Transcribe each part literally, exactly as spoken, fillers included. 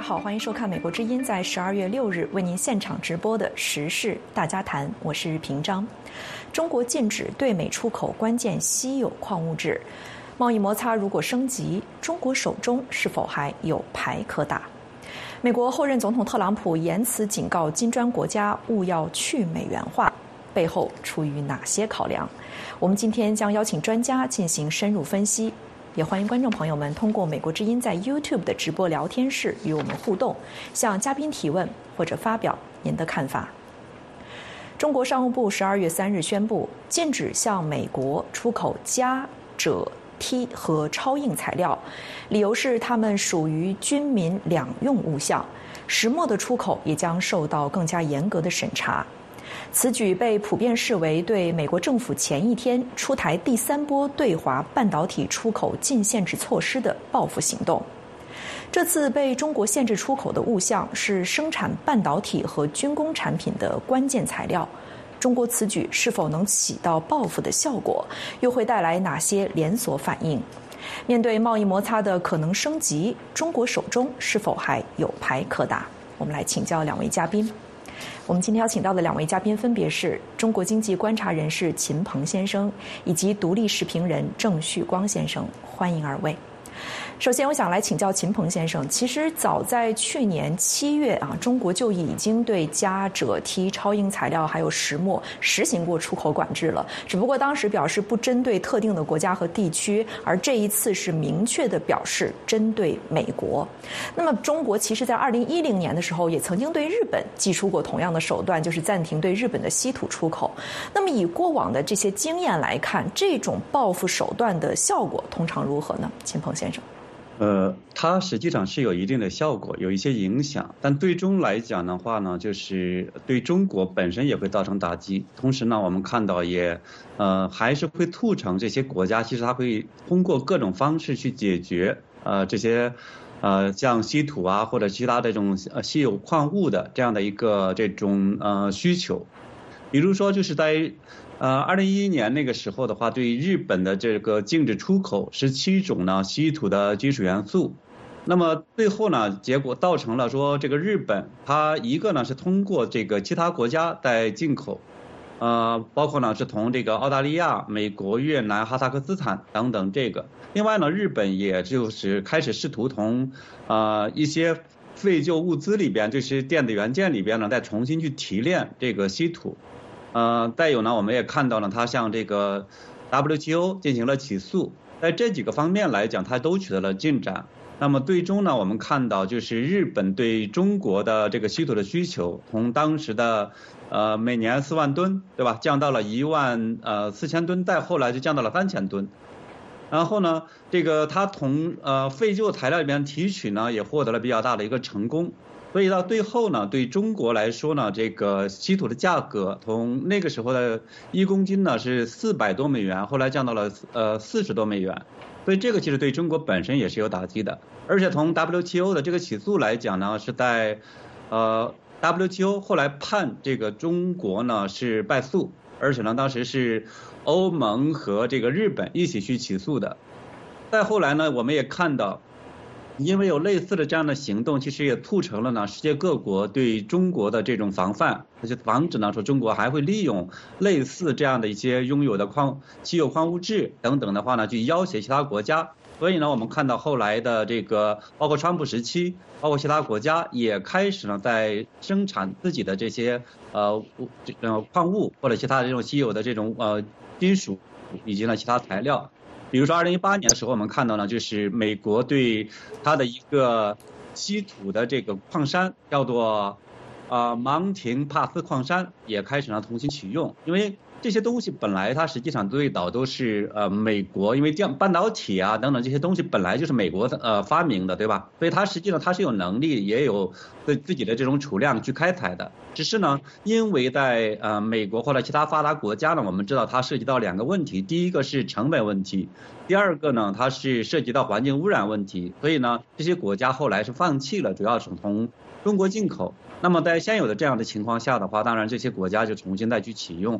好，欢迎收看美国之音在十二月六日为您现场直播的时事大家谈，我是平章。中国禁止对美出口关键稀有矿物质，贸易摩擦如果升级，中国手中是否还有牌可打？美国后任总统特朗普言辞警告金砖国家务要去美元化，背后出于哪些考量？我们今天将邀请专家进行深入分析，也欢迎观众朋友们通过美国之音在 YouTube 的直播聊天室与我们互动，向嘉宾提问或者发表您的看法。中国商务部十二月三日宣布，禁止向美国出口镓、锗、锑和超硬材料，理由是它们属于军民两用物项，石墨的出口也将受到更加严格的审查。此举被普遍视为对美国政府前一天出台第三波对华半导体出口禁限制措施的报复行动。这次被中国限制出口的物项是生产半导体和军工产品的关键材料。中国此举是否能起到报复的效果，又会带来哪些连锁反应？面对贸易摩擦的可能升级，中国手中是否还有牌可打？我们来请教两位嘉宾。我们今天邀请到的两位嘉宾分别是中国经济观察人士秦鹏先生以及独立时评人郑旭光先生，欢迎二位。首先我想来请教秦鹏先生，其实早在去年七月啊，中国就已经对镓、锗、锑、超硬材料还有石墨实行过出口管制了，只不过当时表示不针对特定的国家和地区，而这一次是明确的表示针对美国。那么中国其实在二零一零年的时候也曾经对日本祭出过同样的手段，就是暂停对日本的稀土出口。那么以过往的这些经验来看，这种报复手段的效果通常如何呢？秦鹏先生。 呃，它实际上是有一定的效果，有一些影响，但最终来讲的话呢，就是对中国本身也会造成打击。同时呢，我们看到也，呃，还是会促成这些国家，其实它会通过各种方式去解决，呃，这些，呃，像稀土啊或者其他这种呃稀有矿物的这样的一个这种呃需求，比如说就是在。呃，二零一一年那个时候的话，对日本的这个禁止出口十七种呢稀土的金属元素，那么最后呢，结果造成了说这个日本它一个呢是通过这个其他国家在进口，呃，包括呢是从这个澳大利亚、美国、越南、哈萨克斯坦等等这个，另外呢，日本也就是开始试图从呃一些废旧物资里边，就是电子元件里边呢，再重新去提炼这个稀土。呃，再有呢，我们也看到了，它向这个 W T O 进行了起诉，在这几个方面来讲，它都取得了进展。那么最终呢，我们看到就是日本对中国的这个稀土的需求，从当时的呃每年四万吨，对吧，降到了一万呃四千吨，再后来就降到了三千吨。然后呢，这个它从呃废旧材料里面提取呢，也获得了比较大的一个成功。所以到最后呢，对中国来说呢，这个稀土的价格从那个时候的一公斤呢是四百多美元，后来降到了呃四十多美元，所以这个其实对中国本身也是有打击的。而且从 W T O 的这个起诉来讲呢，是在呃 W T O 后来判这个中国呢是败诉，而且呢当时是欧盟和这个日本一起去起诉的。再后来呢，我们也看到。因为有类似的这样的行动，其实也促成了呢世界各国对中国的这种防范，而且防止呢说中国还会利用类似这样的一些拥有的矿稀有矿物质等等的话呢，去要挟其他国家。所以呢，我们看到后来的这个，包括川普时期，包括其他国家也开始呢在生产自己的这些呃呃矿物或者其他的这种稀有的这种呃金属以及呢其他材料。比如说二零一八年的时候，我们看到呢，就是美国对它的一个稀土的这个矿山叫做啊芒廷帕斯矿山，也开始呢重新启用，因为这些东西本来它实际上最早都是呃美国，因为这样半导体啊等等这些东西本来就是美国的呃发明的，对吧？所以它实际上它是有能力也有对自己的这种储量去开采的。只是呢，因为在呃美国或者其他发达国家呢，我们知道它涉及到两个问题，第一个是成本问题，第二个呢它是涉及到环境污染问题，所以呢这些国家后来是放弃了，主要是从中国进口。那么在现有的这样的情况下的话，当然这些国家就重新再去启用。那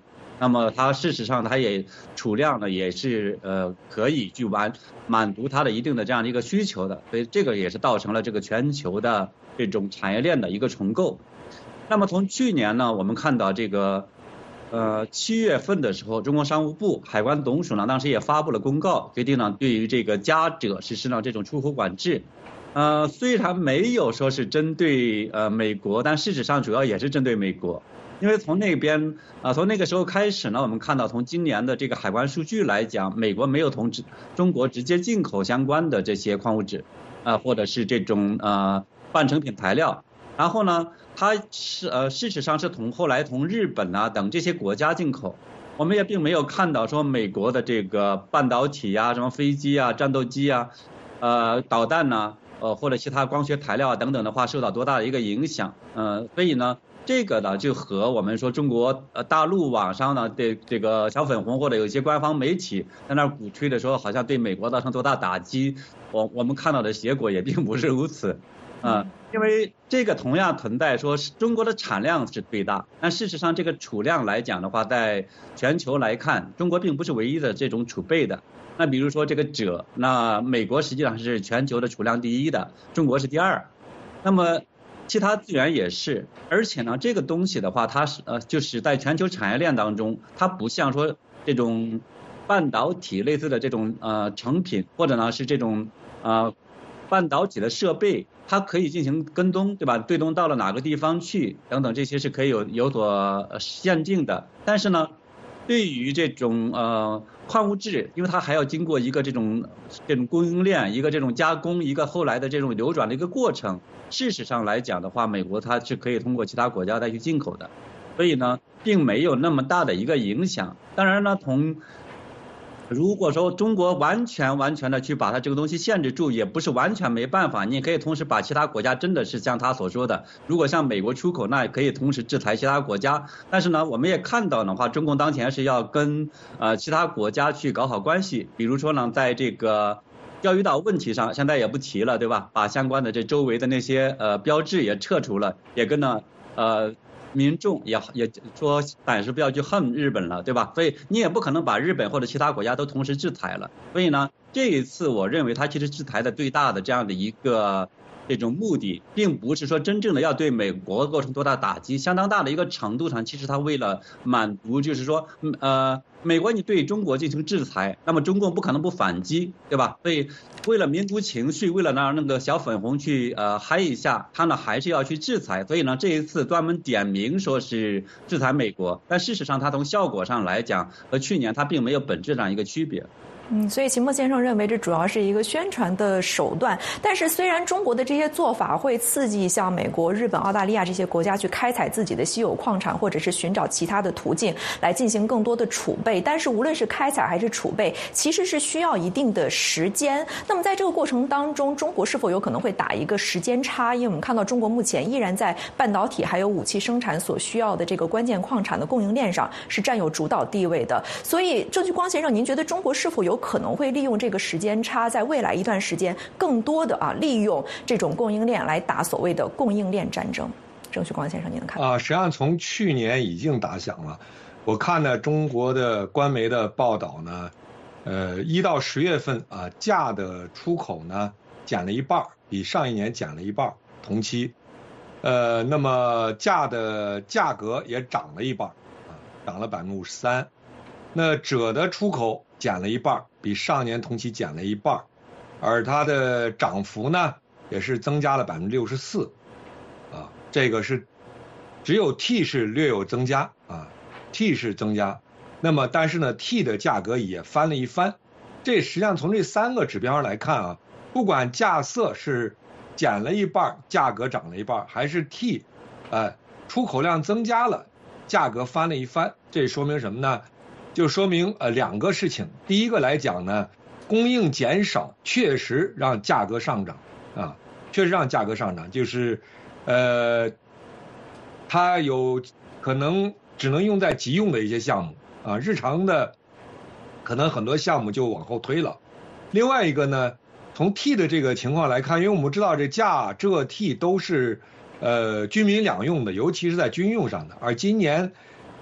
么它事实上它也储量呢也是呃可以去完满足它的一定的这样的一个需求的，所以这个也是造成了这个全球的这种产业链的一个重构。那么从去年呢，我们看到这个呃七月份的时候，中国商务部海关总署呢当时也发布了公告，决定呢对于这个嘉赭实施了这种出口管制。呃，虽然没有说是针对呃美国，但事实上主要也是针对美国。因为从那边啊、呃，从那个时候开始呢，我们看到从今年的这个海关数据来讲，美国没有从中国直接进口相关的这些矿物质啊、呃，或者是这种呃半成品材料。然后呢，它是呃事实上是从后来从日本啊等这些国家进口。我们也并没有看到说美国的这个半导体啊、什么飞机啊、战斗机啊、呃导弹呐、啊、呃或者其他光学材料啊等等的话受到多大的一个影响。呃，所以呢。这个呢，就和我们说中国呃大陆网上呢，对这个小粉红或者有一些官方媒体在那儿鼓吹的说，好像对美国造成多大打击，我我们看到的结果也并不是如此，啊、呃，因为这个同样存在说是中国的产量是最大，但事实上这个储量来讲的话，在全球来看，中国并不是唯一的这种储备的。那比如说这个锗，那美国实际上是全球的储量第一的，中国是第二，那么。其他资源也是，而且呢，这个东西的话，它是呃，就是在全球产业链当中，它不像说这种半导体类似的这种呃成品，或者呢是这种呃半导体的设备，它可以进行跟踪，对吧？对踪到了哪个地方去，等等，这些是可以有有所限定的。但是呢，对于这种呃矿物质，因为它还要经过一个这种这种供应链，一个这种加工，一个后来的这种流转的一个过程。事实上来讲的话，美国它是可以通过其他国家再去进口的，所以呢，并没有那么大的一个影响。当然呢，从如果说中国完全完全的去把它这个东西限制住，也不是完全没办法。你也可以同时把其他国家真的是像他所说的，如果向美国出口，那也可以同时制裁其他国家。但是呢，我们也看到的话，中共当前是要跟呃其他国家去搞好关系，比如说呢，在这个。钓鱼岛问题上，现在也不提了，对吧？把相关的这周围的那些呃标志也撤除了，也跟呢呃民众也也说暂时不要去恨日本了，对吧？所以你也不可能把日本或者其他国家都同时制裁了。所以呢，这一次我认为它其实制裁的最大的这样的一个这种目的，并不是说真正的要对美国构成多大打击，相当大的一个程度上，其实它为了满足就是说呃。美国你对中国进行制裁，那么中共不可能不反击，对吧？所以为了民族情绪，为了让那个小粉红去呃嗨一下，他呢还是要去制裁。所以呢，这一次专门点名说是制裁美国，但事实上它从效果上来讲，和去年它并没有本质上一个区别。 嗯，所以秦墨先生认为这主要是一个宣传的手段。但是虽然中国的这些做法会刺激像美国、日本、澳大利亚这些国家去开采自己的稀有矿产，或者是寻找其他的途径来进行更多的储备，但是无论是开采还是储备，其实是需要一定的时间。那么在这个过程当中，中国是否有可能会打一个时间差？因为我们看到中国目前依然在半导体还有武器生产所需要的这个关键矿产的供应链上是占有主导地位的。所以郑旭光先生，您觉得中国是否有可能会利用这个时间差，在未来一段时间更多的啊利用这种供应链来打所谓的供应链战争？郑旭光先生，您的看法？ 啊，实际上从去年已经打响了。我看呢，中国的官媒的报道呢，呃，一到十月份啊，镓的出口呢减了一半，比上一年减了一半，同期。呃，那么镓的价格也涨了一半，啊，涨了百分之五十三。那锗的出口减了一半，比上年同期减了一半，而它的涨幅呢也是增加了百分之六十四，啊，这个是只有 T 是略有增加啊 ，T 是增加，那么但是呢 T 的价格也翻了一番，这实际上从这三个指标来看啊，不管价色是减了一半，价格涨了一半，还是 T， 呃，出口量增加了，价格翻了一番，这说明什么呢？就说明呃两个事情，第一个来讲呢，供应减少确实让价格上涨啊，确实让价格上涨，就是呃，它有可能只能用在急用的一些项目啊，日常的可能很多项目就往后推了。另外一个呢，从 T 的这个情况来看，因为我们知道这镓这 T 都是呃军民两用的，尤其是在军用上的，而今年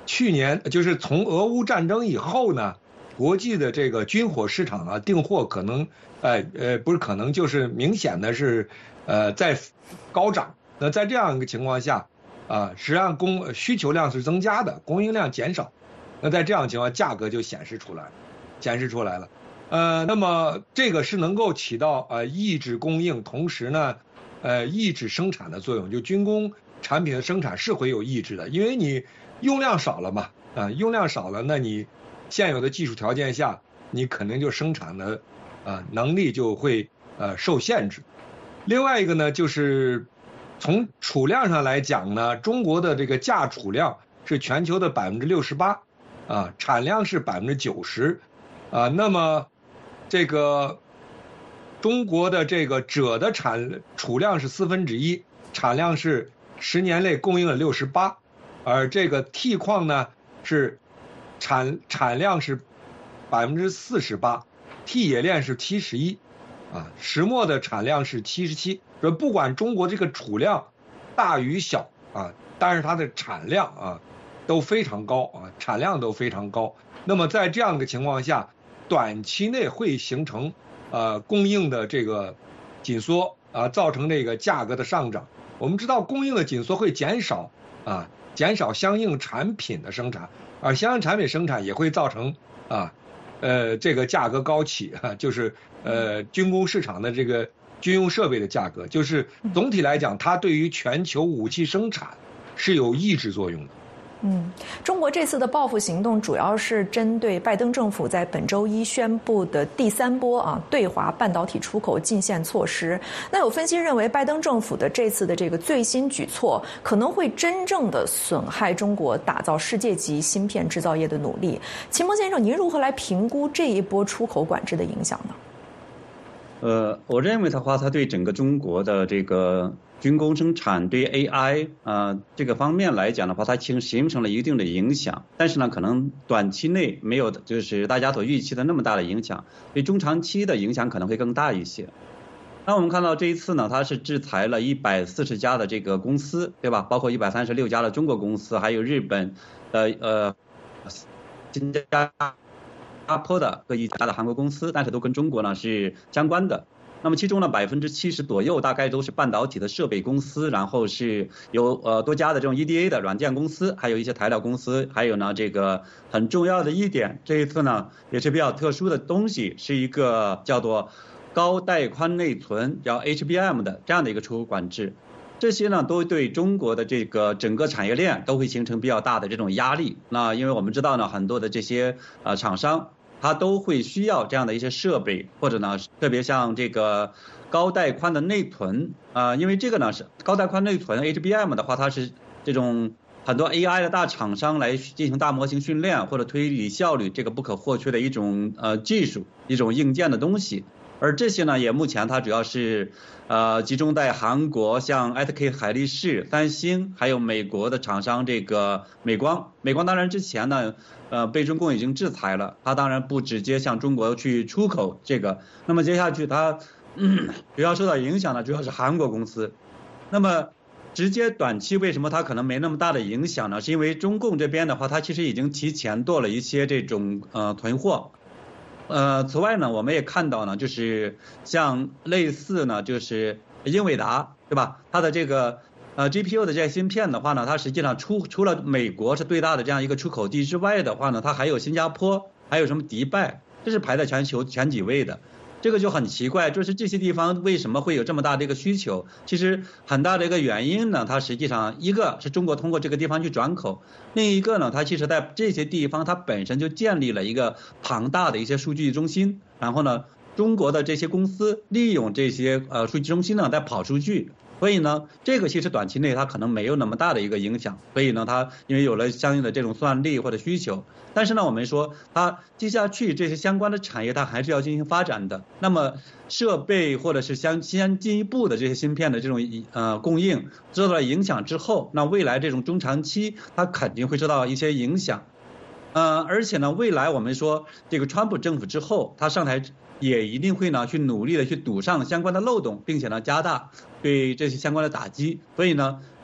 去年就是从俄乌战争以后呢，国际的这个军火市场啊，订货可能，呃呃，不是可能，就是明显的是，呃，在高涨。那在这样一个情况下，啊，实际上供需求量是增加的，供应量减少。那在这样情况，价格就显示出来了，显示出来了。呃，那么这个是能够起到呃抑制供应，同时呢，呃抑制生产的作用。就军工产品的生产是会有抑制的，因为你用量少了嘛，啊、呃，用量少了，那你现有的技术条件下，你肯定就生产的呃能力就会呃受限制。另外一个呢，就是从储量上来讲呢，中国的这个价储量是全球的百分之六十八，啊，产量是百分之九十，啊，那么这个中国的这个锗的产储量是四分之一，产量是十年内供应了六十八，而这个 T 矿呢是产产量是百分之四十八 ，T 冶炼是七十一，啊，石墨的产量是七十七。说不管中国这个储量大与小啊，但是它的产量啊都非常高啊，产量都非常高。那么在这样的情况下，短期内会形成呃供应的这个紧缩啊，造成这个价格的上涨。我们知道供应的紧缩会减少啊，减少相应产品的生产，而相应产品生产也会造成啊呃这个价格高企啊，就是呃军工市场的这个军用设备的价格，就是总体来讲，它对于全球武器生产是有抑制作用的。 嗯，中国这次的报复行动主要是针对拜登政府在本周一宣布的第三波啊对华半导体出口禁限措施。那有分析认为，拜登政府的这次的这个最新举措可能会真正的损害中国打造世界级芯片制造业的努力。秦波先生，您如何来评估这一波出口管制的影响呢？ 呃，我认为的话，它对整个中国的这个军工生产，对 A I 啊、呃、这个方面来讲的话，它形形成了一定的影响。但是呢，可能短期内没有就是大家所预期的那么大的影响，对中长期的影响可能会更大一些。那我们看到这一次呢，它是制裁了一百四十家的这个公司，对吧？包括一百三十六家的中国公司，还有日本的呃新加坡的各一家的韩国公司，但是都跟中国呢是相关的。那么其中呢，百分之七十左右大概都是半导体的设备公司，然后是有呃多家的这种 E D A 的软件公司，还有一些材料公司，还有呢这个很重要的一点，这一次呢也是比较特殊的东西，是一个叫做高带宽内存，叫 H B M 的这样的一个出口管制。这些呢都对中国的这个整个产业链都会形成比较大的这种压力。那因为我们知道呢，很多的这些呃厂商，它都会需要这样的一些设备，或者呢特别像这个高带宽的内存啊、呃，因为这个呢是高带宽内存 H B M 的话，它是这种很多 A I 的大厂商来进行大模型训练或者推理效率这个不可或缺的一种呃技术，一种硬件的东西。而这些呢，也目前它主要是呃集中在韩国，像 S K 海力士、三星，还有美国的厂商这个美光。美光当然之前呢，呃被中共已经制裁了，它当然不直接向中国去出口这个。那么接下去它、嗯、主要受到影响的主要是韩国公司。那么直接短期为什么它可能没那么大的影响呢？是因为中共这边的话，它其实已经提前做了一些这种呃囤货。呃，此外呢，我们也看到呢，就是像类似呢，就是英伟达，对吧？它的这个呃 G P U 的这些芯片的话呢，它实际上出除了美国是最大的这样一个出口地之外的话呢，它还有新加坡，还有什么迪拜，这是排在全球前几位的。这个就很奇怪，就是这些地方为什么会有这么大的一个需求？其实很大的一个原因呢，它实际上一个是中国通过这个地方去转口，另一个呢，它其实在这些地方它本身就建立了一个庞大的一些数据中心，然后呢，中国的这些公司利用这些呃数据中心呢在跑数据。所以呢，这个其实短期内它可能没有那么大的一个影响，所以呢，它因为有了相应的这种算力或者需求，但是呢，我们说它接下去这些相关的产业它还是要进行发展的。那么设备或者是相先进一步的这些芯片的这种呃供应受到了影响之后，那未来这种中长期它肯定会受到一些影响。呃，而且呢，未来我们说这个川普政府之后，他上台也一定会呢去努力的去堵上相关的漏洞，并且呢加大对这些相关的打击。所以呢，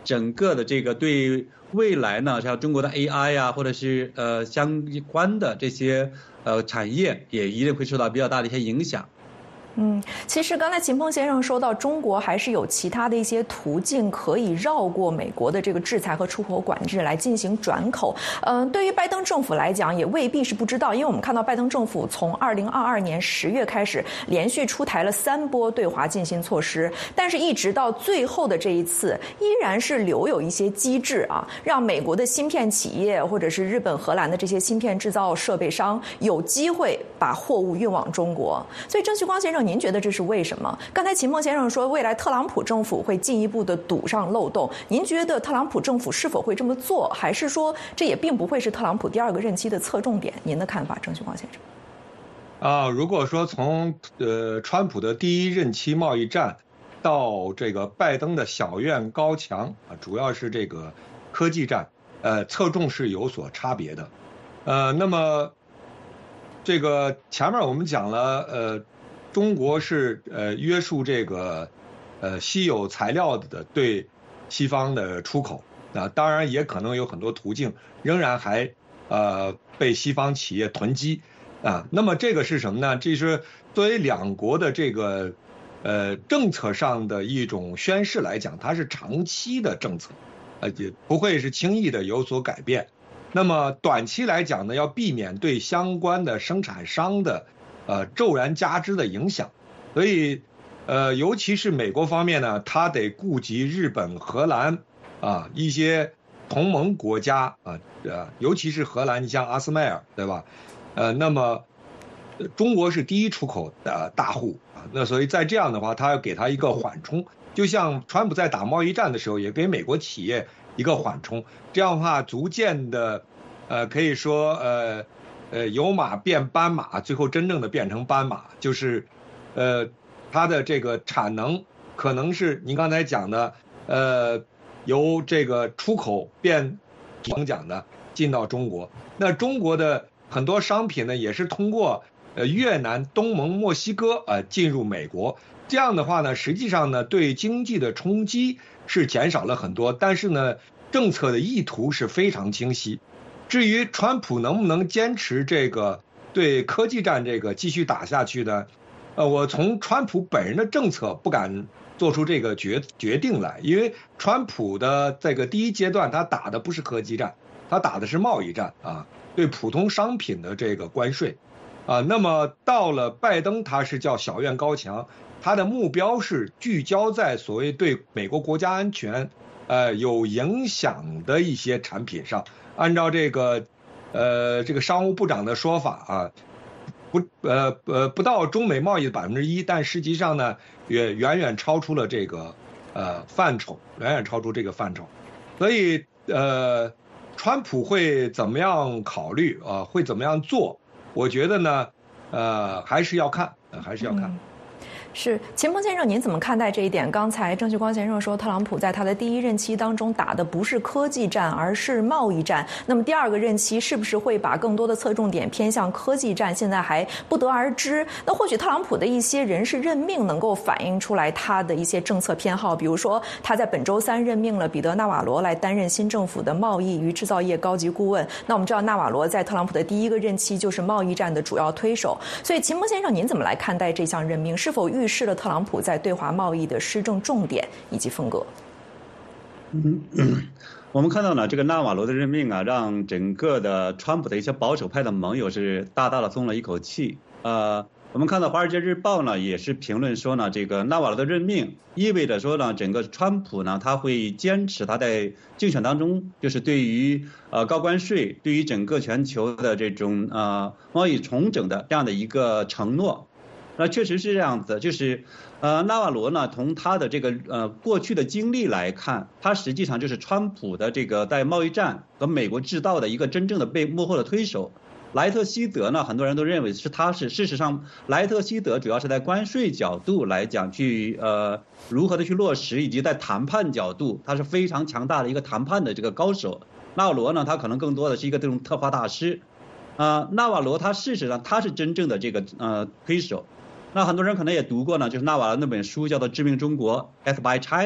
整个的这个对未来呢，像中国的 A I 呀、啊，或者是呃相关的这些呃产业，也一定会受到比较大的一些影响。 嗯，其实刚才秦鹏先生说到，中国还是有其他的一些途径可以绕过美国的这个制裁和出口管制来进行转口。嗯、呃，对于拜登政府来讲，也未必是不知道，因为我们看到拜登政府从二零二二年十月开始，连续出台了三波对华进行措施，但是一直到最后的这一次，依然是留有一些机制啊，让美国的芯片企业或者是日本、荷兰的这些芯片制造设备商有机会把货物运往中国。所以郑旭光先生，您觉得这是为什么？刚才秦梦先生说，未来特朗普政府会进一步的堵上漏洞。您觉得特朗普政府是否会这么做，还是说这也并不会是特朗普第二个任期的侧重点？您的看法，郑旭光先生。 啊，如果说从呃川普的第一任期贸易战到这个拜登的小院高墙啊，主要是这个科技战，呃，侧重是有所差别的。呃，那么这个前面我们讲了，呃。中国是呃约束这个呃稀有材料的对西方的出口啊，当然也可能有很多途径仍然还呃被西方企业囤积啊。那么这个是什么呢？这是作为两国的这个呃政策上的一种宣示来讲，它是长期的政策，呃也不会是轻易的有所改变。那么短期来讲呢，要避免对相关的生产商的呃，骤然加之的影响，所以，呃，尤其是美国方面呢，他得顾及日本、荷兰啊一些同盟国家啊，呃，尤其是荷兰，你像阿斯麦尔，对吧？呃，那么中国是第一出口的大户啊，那所以在这样的话，他要给他一个缓冲，就像川普在打贸易战的时候，也给美国企业一个缓冲，这样的话，逐渐的，呃，可以说，呃。呃，由马变斑马，最后真正的变成斑马，就是，呃，它的这个产能可能是您刚才讲的，呃，由这个出口变成讲的进到中国。那中国的很多商品呢，也是通过呃越南、东盟、墨西哥呃进入美国。这样的话呢，实际上呢，对经济的冲击是减少了很多，但是呢，政策的意图是非常清晰。至于川普能不能坚持这个对科技战这个继续打下去呢？呃，我从川普本人的政策不敢做出这个决决定来，因为川普的这个第一阶段他打的不是科技战，他打的是贸易战啊，对普通商品的这个关税啊。那么到了拜登，他是叫小院高墙，他的目标是聚焦在所谓对美国国家安全呃有影响的一些产品上。按照这个，呃，这个商务部长的说法啊，不，呃，呃，不到中美贸易的百分之一，但实际上呢，也远远超出了这个呃范畴，远远超出这个范畴。所以，呃，川普会怎么样考虑啊、呃？会怎么样做？我觉得呢，呃，还是要看，呃、还是要看。嗯是秦鹏先生，您怎么看待这一点？刚才郑旭光先生说，特朗普在他的第一任期当中打的不是科技战，而是贸易战。那么第二个任期是不是会把更多的侧重点偏向科技战？现在还不得而知。那或许特朗普的一些人事任命能够反映出来他的一些政策偏好，比如说他在本周三任命了彼得·纳瓦罗来担任新政府的贸易与制造业高级顾问。那我们知道纳瓦罗在特朗普的第一个任期就是贸易战的主要推手。所以秦鹏先生，您怎么来看待这项任命？是否预预示了特朗普在对华贸易的施政重点以及风格。 嗯，我们看到呢，这个纳瓦罗的任命啊，让整个的川普的一些保守派的盟友是大大的松了一口气。呃，我们看到《华尔街日报》呢也是评论说呢，这个纳瓦罗的任命意味着说呢，整个川普呢他会坚持他在竞选当中就是对于呃高关税、对于整个全球的这种呃贸易重整的这样的一个承诺。那确实是这样子，就是呃纳瓦罗呢，从他的这个呃过去的经历来看，他实际上就是川普的这个在贸易战和美国制造的一个真正的被幕后的推手。莱特希德呢，很多人都认为是他是，事实上莱特希德主要是在关税角度来讲去呃如何的去落实，以及在谈判角度，他是非常强大的一个谈判的这个高手。纳瓦罗呢，他可能更多的是一个这种特化大师。呃，纳瓦罗他事实上他是真正的这个呃推手。那很多人可能也读过呢，就是纳瓦罗那本书叫做《致命中国》 Death by China，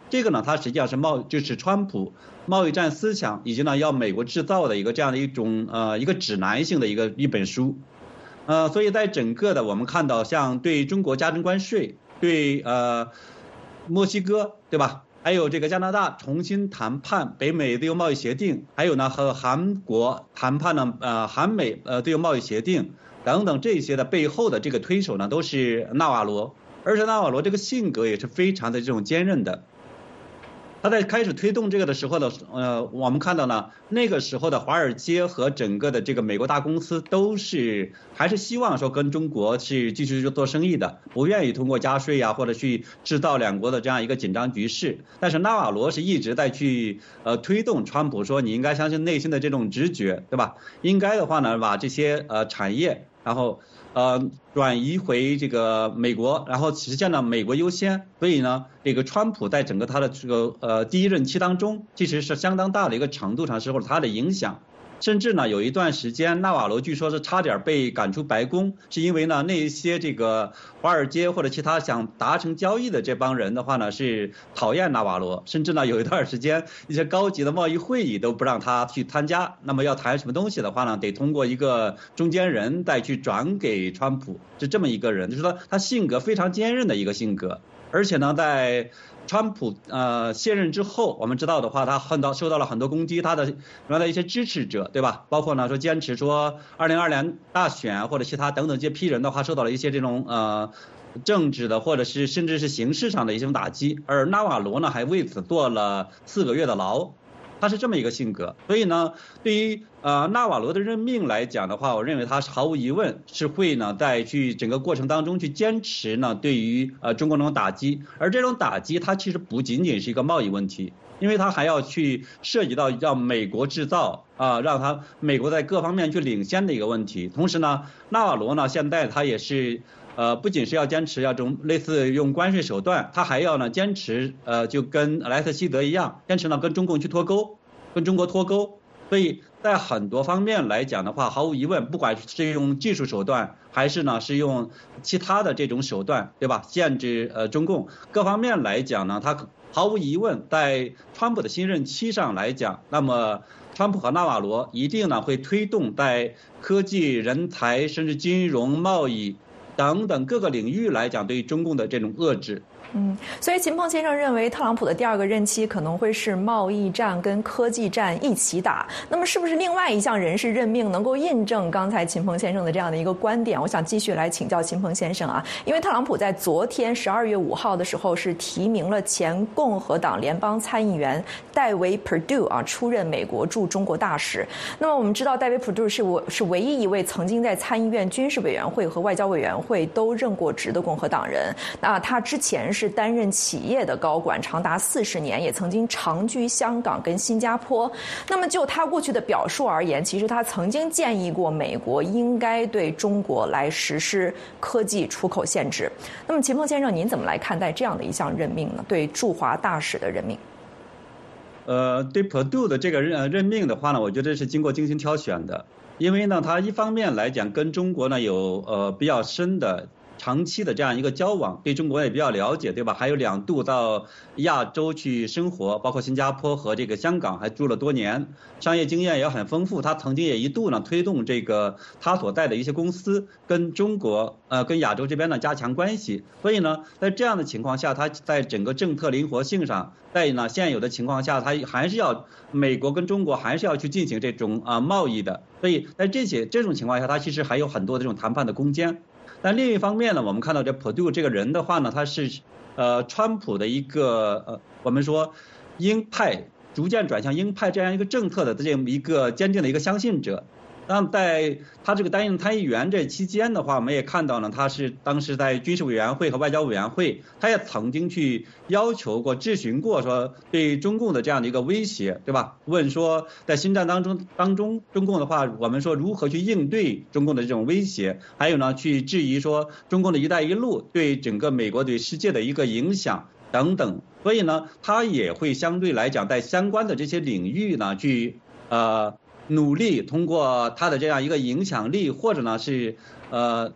这个呢，它实际上是贸就是川普贸易战思想以及呢要美国制造的一个这样的一种呃一个指南性的一个一本书，呃，所以在整个的我们看到，像对中国加征关税，对呃墨西哥对吧，还有这个加拿大重新谈判北美自由贸易协定，还有呢和韩国谈判呢呃韩美呃自由贸易协定等等这些的背后的这个推手呢都是纳瓦罗，而且纳瓦罗这个性格也是非常的这种坚韧的。他在开始推动这个的时候的，呃，我们看到呢，那个时候的华尔街和整个的这个美国大公司都是还是希望说跟中国是继续做生意的，不愿意通过加税呀、啊、或者去制造两国的这样一个紧张局势。但是纳瓦罗是一直在去呃推动川普说你应该相信内心的这种直觉，对吧？应该的话呢，把这些呃产业然后。呃，转移回这个美国，然后实现了美国优先，所以呢，这个川普在整个他的这个呃第一任期当中，其实是相当大的一个程度上是或者他的影响。甚至呢，有一段时间，纳瓦罗据说是差点被赶出白宫，是因为呢，那一些这个华尔街或者其他想达成交易的这帮人的话呢，是讨厌纳瓦罗，甚至呢，有一段时间，一些高级的贸易会议都不让他去参加。那么要谈什么东西的话呢，得通过一个中间人再去转给川普，是这么一个人，就是说他性格非常坚韧的一个性格，而且呢，在川普呃卸任之后，我们知道的话，他很到受到了很多攻击，他的原来一些支持者，对吧？包括呢说坚持说二零二零大选或者其他等等这批人的话，受到了一些这种呃政治的或者是甚至是形式上的一种打击，而纳瓦罗呢还为此坐了四个月的牢。他是这么一个性格，所以呢，对于呃纳瓦罗的任命来讲的话，我认为他是毫无疑问是会呢在去整个过程当中去坚持呢对于呃中国那种打击，而这种打击它其实不仅仅是一个贸易问题，因为它还要去涉及到让美国制造啊、呃，让他美国在各方面去领先的一个问题。同时呢，纳瓦罗呢现在他也是。呃，不仅是要坚持要这种类似用关税手段，他还要呢坚持呃，就跟莱特希德一样，坚持呢跟中共去脱钩，跟中国脱钩。所以在很多方面来讲的话，毫无疑问，不管是用技术手段，还是呢是用其他的这种手段，对吧？限制呃中共各方面来讲呢，他毫无疑问在川普的新任期上来讲，那么川普和纳瓦罗一定呢会推动在科技、人才，甚至金融、贸易。等等各个领域来讲，对于中共的这种遏制。 嗯，所以秦鹏先生认为，特朗普的第二个任期可能会是贸易战跟科技战一起打。那么，是不是另外一项人事任命能够印证刚才秦鹏先生的这样的一个观点？我想继续来请教秦鹏先生啊，因为特朗普在昨天十二月五号的时候是提名了前共和党联邦参议员戴维·普杜啊出任美国驻中国大使。那么我们知道，戴维·普杜是我是唯一一位曾经在参议院军事委员会和外交委员会都任过职的共和党人。那他之前是是担任企业的高管长达四十年，也曾经长居香港跟新加坡。那么就他过去的表述而言，其实他曾经建议过美国应该对中国来实施科技出口限制。那么秦鹏先生，您怎么来看待这样的一项任命呢？对驻华大使的任命？ 呃，对普杜的这个任任命的话呢，我觉得是经过精心挑选的，因为呢，他一方面来讲跟中国呢有呃比较深的。长期的这样一个交往，对中国也比较了解，对吧？还有两度到亚洲去生活，包括新加坡和这个香港，还住了多年，商业经验也很丰富。他曾经也一度呢推动这个他所在的一些公司跟中国呃跟亚洲这边呢加强关系。所以呢，在这样的情况下，他在整个政策灵活性上，在呢现有的情况下，他还是要美国跟中国还是要去进行这种啊、呃、贸易的。所以在这些这种情况下，他其实还有很多的这种谈判的空间。但另一方面呢，我们看到这普杜这个人的话呢，他是呃川普的一个呃我们说鹰派逐渐转向鹰派这样一个政策的这样一个坚定的一个相信者。那么在他这个担任参议员这期间的话，我们也看到呢，他是当时在军事委员会和外交委员会，他也曾经去要求过、质询过，说对中共的这样的一个威胁，对吧？问说在新战当中当中，中共的话，我们说如何去应对中共的这种威胁，还有呢，去质疑说中共的一带一路对整个美国对世界的一个影响等等。所以呢，他也会相对来讲在相关的这些领域呢，去呃。努力通过他的这样一个影响力，或者呢是呃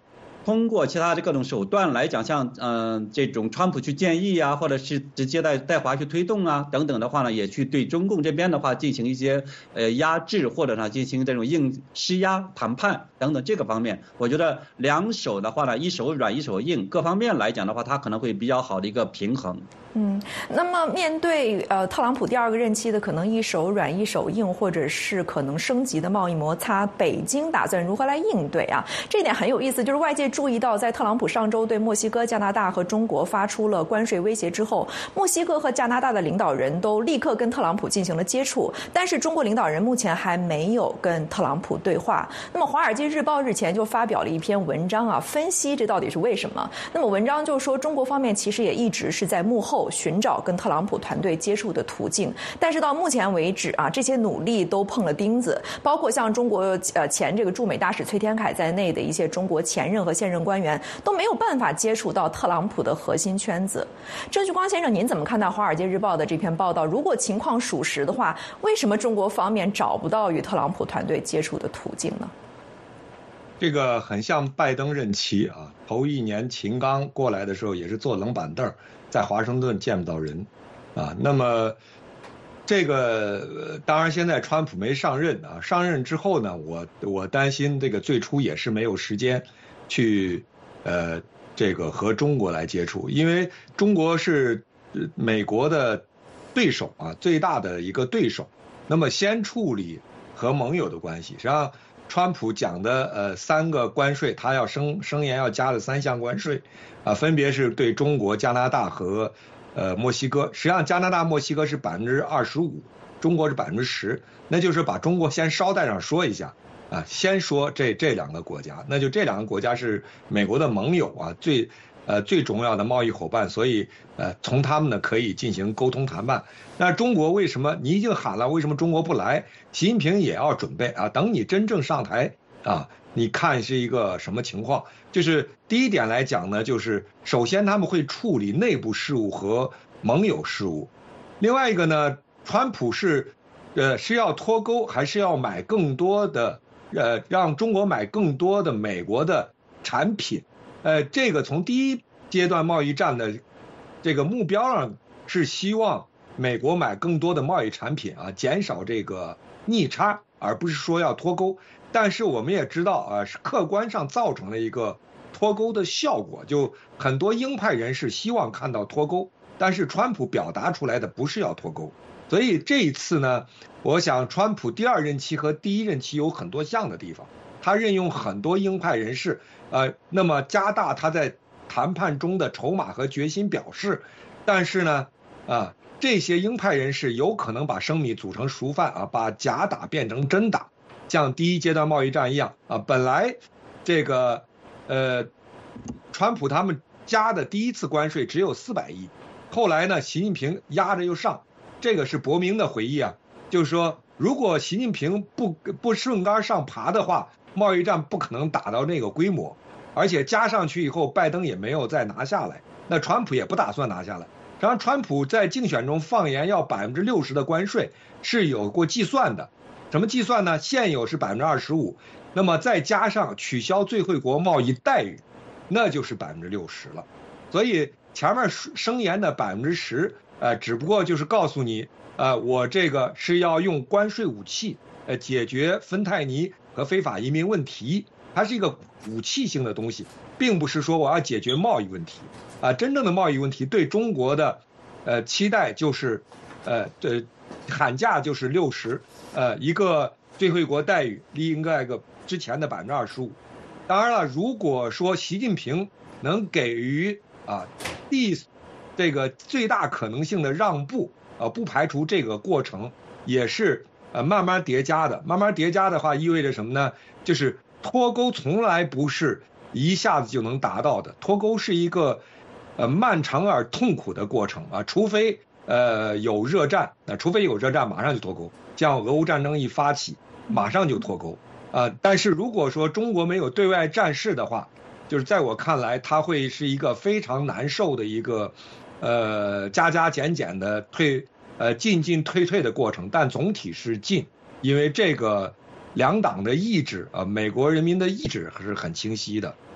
通过其他的各种手段来讲，像嗯、呃、这种川普去建议啊，或者是直接在在华去推动啊等等的话呢，也去对中共这边的话进行一些呃压制，或者呢进行这种硬施压谈判等等这个方面，我觉得两手的话呢，一手软一手硬，各方面来讲的话，它可能会比较好的一个平衡。 嗯，那么面对呃特朗普第二个任期的可能一手软一手硬，或者是可能升级的贸易摩擦，北京打算如何来应对啊？这一点很有意思，就是外界注意到，在特朗普上周对墨西哥、加拿大和中国发出了关税威胁之后，墨西哥和加拿大的领导人都立刻跟特朗普进行了接触，但是中国领导人目前还没有跟特朗普对话。那么《华尔街日报》日前就发表了一篇文章啊，分析这到底是为什么。那么文章就说，中国方面其实也一直是在幕后寻找跟特朗普团队接触的途径，但是到目前为止啊，这些努力都碰了钉子，包括像中国呃前这个驻美大使崔天凯在内的一些中国前任和现任官员都没有办法接触到特朗普的核心圈子。郑旭光先生，您怎么看到《华尔街日报》的这篇报道？如果情况属实的话，为什么中国方面找不到与特朗普团队接触的途径呢？ 这个很像拜登任期啊，头一年秦刚过来的时候也是坐冷板凳，在华盛顿见不到人啊。那么这个当然现在川普没上任啊，上任之后呢，我我担心这个最初也是没有时间去呃这个和中国来接触，因为中国是美国的对手啊，最大的一个对手。那么先处理和盟友的关系，实际上川普讲的呃三个关税，他要声声言要加的三项关税啊，分别是对中国、加拿大和呃墨西哥。实际上加拿大、墨西哥是百分之二十五，中国是百分之十，那就是把中国先捎带上说一下啊，先说这这两个国家，那就这两个国家是美国的盟友啊，最呃最重要的贸易伙伴，所以呃从他们呢可以进行沟通谈判。那中国为什么你已经喊了，为什么中国不来？习近平也要准备啊，等你真正上台啊，你看是一个什么情况？就是第一点来讲呢，就是首先他们会处理内部事务和盟友事务，另外一个呢，川普是呃是要脱钩，还是要买更多的呃让中国买更多的美国的产品？呃，这个从第一阶段贸易战的这个目标上是希望美国买更多的贸易产品啊，减少这个逆差，而不是说要脱钩。但是我们也知道啊，是客观上造成了一个脱钩的效果，就很多鹰派人士希望看到脱钩，但是川普表达出来的不是要脱钩。所以这一次呢，我想川普第二任期和第一任期有很多像的地方，他任用很多鹰派人士，呃，那么加大他在谈判中的筹码和决心表示，但是呢，啊，这些鹰派人士有可能把生米煮成熟饭啊，把假打变成真打，像第一阶段贸易战一样啊，本来这个呃，川普他们加的第一次关税只有四百亿，后来呢，习近平压着又上，这个是伯明的回忆啊，就是说，如果习近平不不顺杆上爬的话，贸易战不可能打到那个规模，而且加上去以后，拜登也没有再拿下来，那川普也不打算拿下来。然后川普在竞选中放言要百分之六十的关税是有过计算的，什么计算呢？现有是百分之二十五，那么再加上取消最惠国贸易待遇，那就是百分之六十了。所以前面声言的百分之十，呃，只不过就是告诉你，呃，我这个是要用关税武器，呃，解决芬太尼和非法移民问题，它是一个武器性的东西，并不是说我要解决贸易问题。啊，真正的贸易问题对中国的呃期待就是，呃，对，喊价就是六十，呃，一个最惠国待遇应该个之前的百分之二十五。当然了，如果说习近平能给予啊第这个最大可能性的让步，啊，不排除这个过程也是呃慢慢叠加的。慢慢叠加的话，意味着什么呢？就是脱钩从来不是一下子就能达到的，脱钩是一个呃，漫长而痛苦的过程啊，除非呃有热战，那、呃、除非有热战，马上就脱钩。像俄乌战争一发起，马上就脱钩啊、呃。但是如果说中国没有对外战事的话，就是在我看来，它会是一个非常难受的一个呃加加减减的退呃进进退退的过程。但总体是进，因为这个两党的意志啊、呃，美国人民的意志还是很清晰的。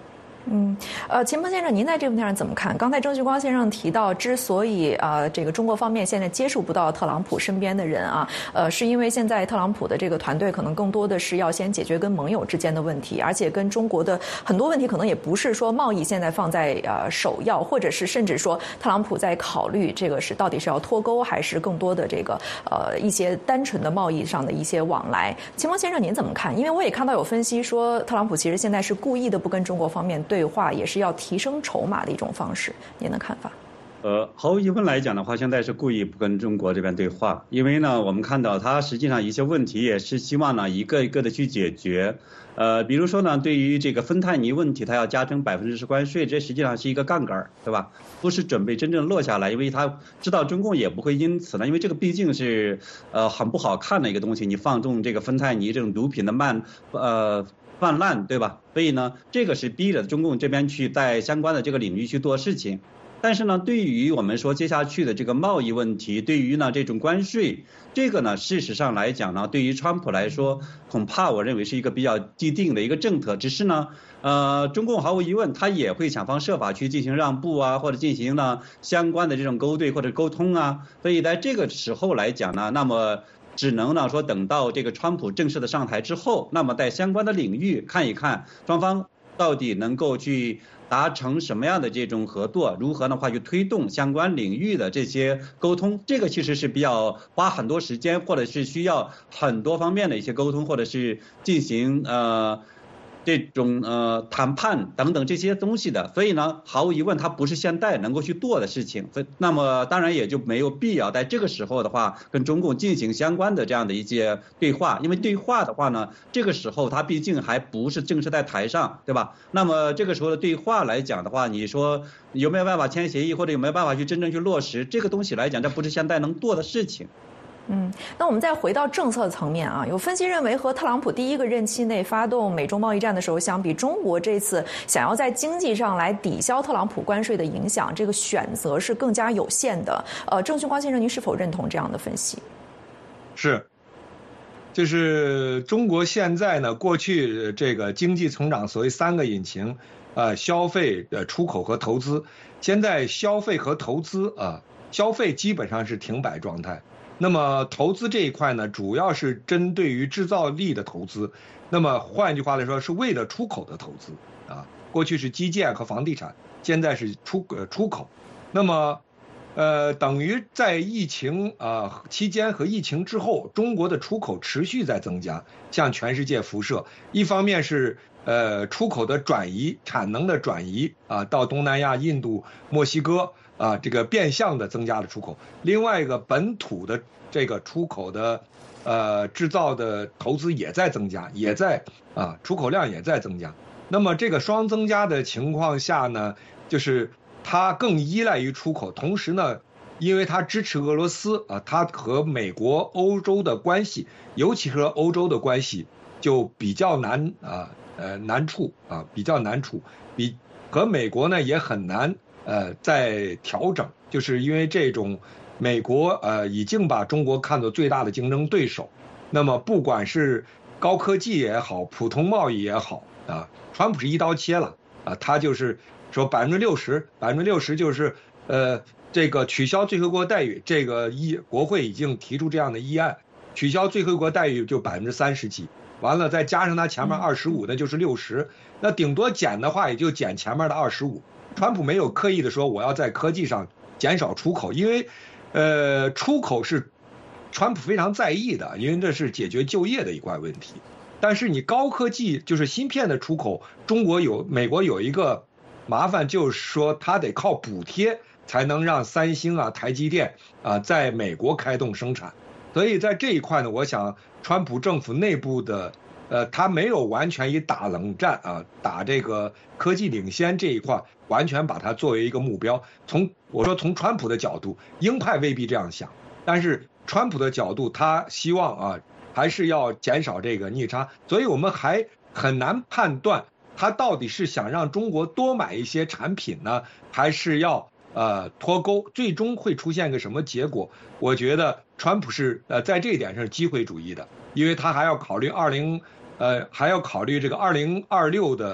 嗯，呃，秦鹏先生，您在这个问题上怎么看？刚才郑旭光先生提到，之所以呃这个中国方面现在接触不到特朗普身边的人啊，呃，是因为现在特朗普的这个团队可能更多的是要先解决跟盟友之间的问题，而且跟中国的很多问题可能也不是说贸易现在放在呃首要，或者是甚至说特朗普在考虑这个是到底是要脱钩，还是更多的这个呃一些单纯的贸易上的一些往来。秦鹏先生，您怎么看？因为我也看到有分析说，特朗普其实现在是故意的不跟中国方面对。对话也是要提升筹码的一种方式，您的看法？ 呃，毫无疑问来讲的话，现在是故意不跟中国这边对话，因为呢，我们看到他实际上一些问题也是希望呢一个一个的去解决。呃，比如说呢，对于这个芬太尼问题，他要加征百分之十关税，这实际上是一个杠杆，对吧？不是准备真正落下来，因为他知道中共也不会因此呢，因为这个毕竟是呃很不好看的一个东西，你放纵这个芬太尼这种毒品的慢呃。泛滥，对吧？所以呢，这个是逼着中共这边去在相关的这个领域去做事情。但是呢，对于我们说接下去的这个贸易问题，对于呢这种关税，这个呢事实上来讲呢，对于川普来说，恐怕我认为是一个比较既定的一个政策。只是呢，呃，中共毫无疑问，他也会想方设法去进行让步啊，或者进行呢相关的这种勾兑或者沟通啊。所以在这个时候来讲呢，那么。只能呢说等到这个川普正式的上台之后，那么在相关的领域看一看双方到底能够去达成什么样的这种合作，如何的话去推动相关领域的这些沟通，这个其实是比较花很多时间，或者是需要很多方面的一些沟通，或者是进行呃。这种呃谈判等等这些东西的，所以呢，毫无疑问，它不是现在能够去做的事情。那么当然也就没有必要在这个时候的话，跟中共进行相关的这样的一些对话，因为对话的话呢，这个时候它毕竟还不是正式在台上，对吧？那么这个时候的对话来讲的话，你说有没有办法签协议，或者有没有办法去真正去落实这个东西来讲，这不是现在能做的事情。 嗯，那我们再回到政策层面啊，有分析认为，和特朗普第一个任期内发动美中贸易战的时候相比，中国这次想要在经济上来抵消特朗普关税的影响，这个选择是更加有限的。呃，郑旭光先生，您是否认同这样的分析？ 是，就是中国现在呢，过去这个经济成长所谓三个引擎，呃，消费、呃，出口和投资，现在消费和投资啊，消费基本上是停摆状态。那么投资这一块呢，主要是针对于制造力的投资。那么换句话来说，是为了出口的投资啊。过去是基建和房地产，现在是出呃出口。那么，呃，等于在疫情啊期间和疫情之后，中国的出口持续在增加，向全世界辐射。一方面是呃出口的转移，产能的转移啊，到东南亚、印度、墨西哥。啊，这个变相的增加了出口，另外一个本土的这个出口的，呃，制造的投资也在增加，也在啊，出口量也在增加。那么这个双增加的情况下呢，就是它更依赖于出口，同时呢，因为它支持俄罗斯啊，它和美国、欧洲的关系，尤其和欧洲的关系就比较难啊，呃，难处啊，比较难处，比和美国呢也很难。呃，在调整，就是因为这种美国呃已经把中国看作最大的竞争对手，那么不管是高科技也好，普通贸易也好啊，川普是一刀切了啊，他就是说百分之六十，百分之六十就是呃这个取消最惠国待遇，这个议国会已经提出这样的议案，取消最惠国待遇就百分之三十几，完了再加上他前面二十五，那就是六十，那顶多减的话也就减前面的二十五。川普没有刻意的说我要在科技上减少出口，因为，呃，出口是川普非常在意的，因为这是解决就业的一块问题。但是你高科技就是芯片的出口，中国有美国有一个麻烦，就是说它得靠补贴才能让三星啊、台积电啊在美国开动生产。所以在这一块呢，我想川普政府内部的。呃，他没有完全以打冷战啊，打这个科技领先这一块，完全把它作为一个目标。从我说从川普的角度，鹰派未必这样想，但是川普的角度，他希望啊，还是要减少这个逆差。所以我们还很难判断他到底是想让中国多买一些产品呢，还是要呃脱钩，最终会出现个什么结果？我觉得川普是呃在这一点上是机会主义的，因为他还要考虑二零。呃，还要考虑这个二零二六的中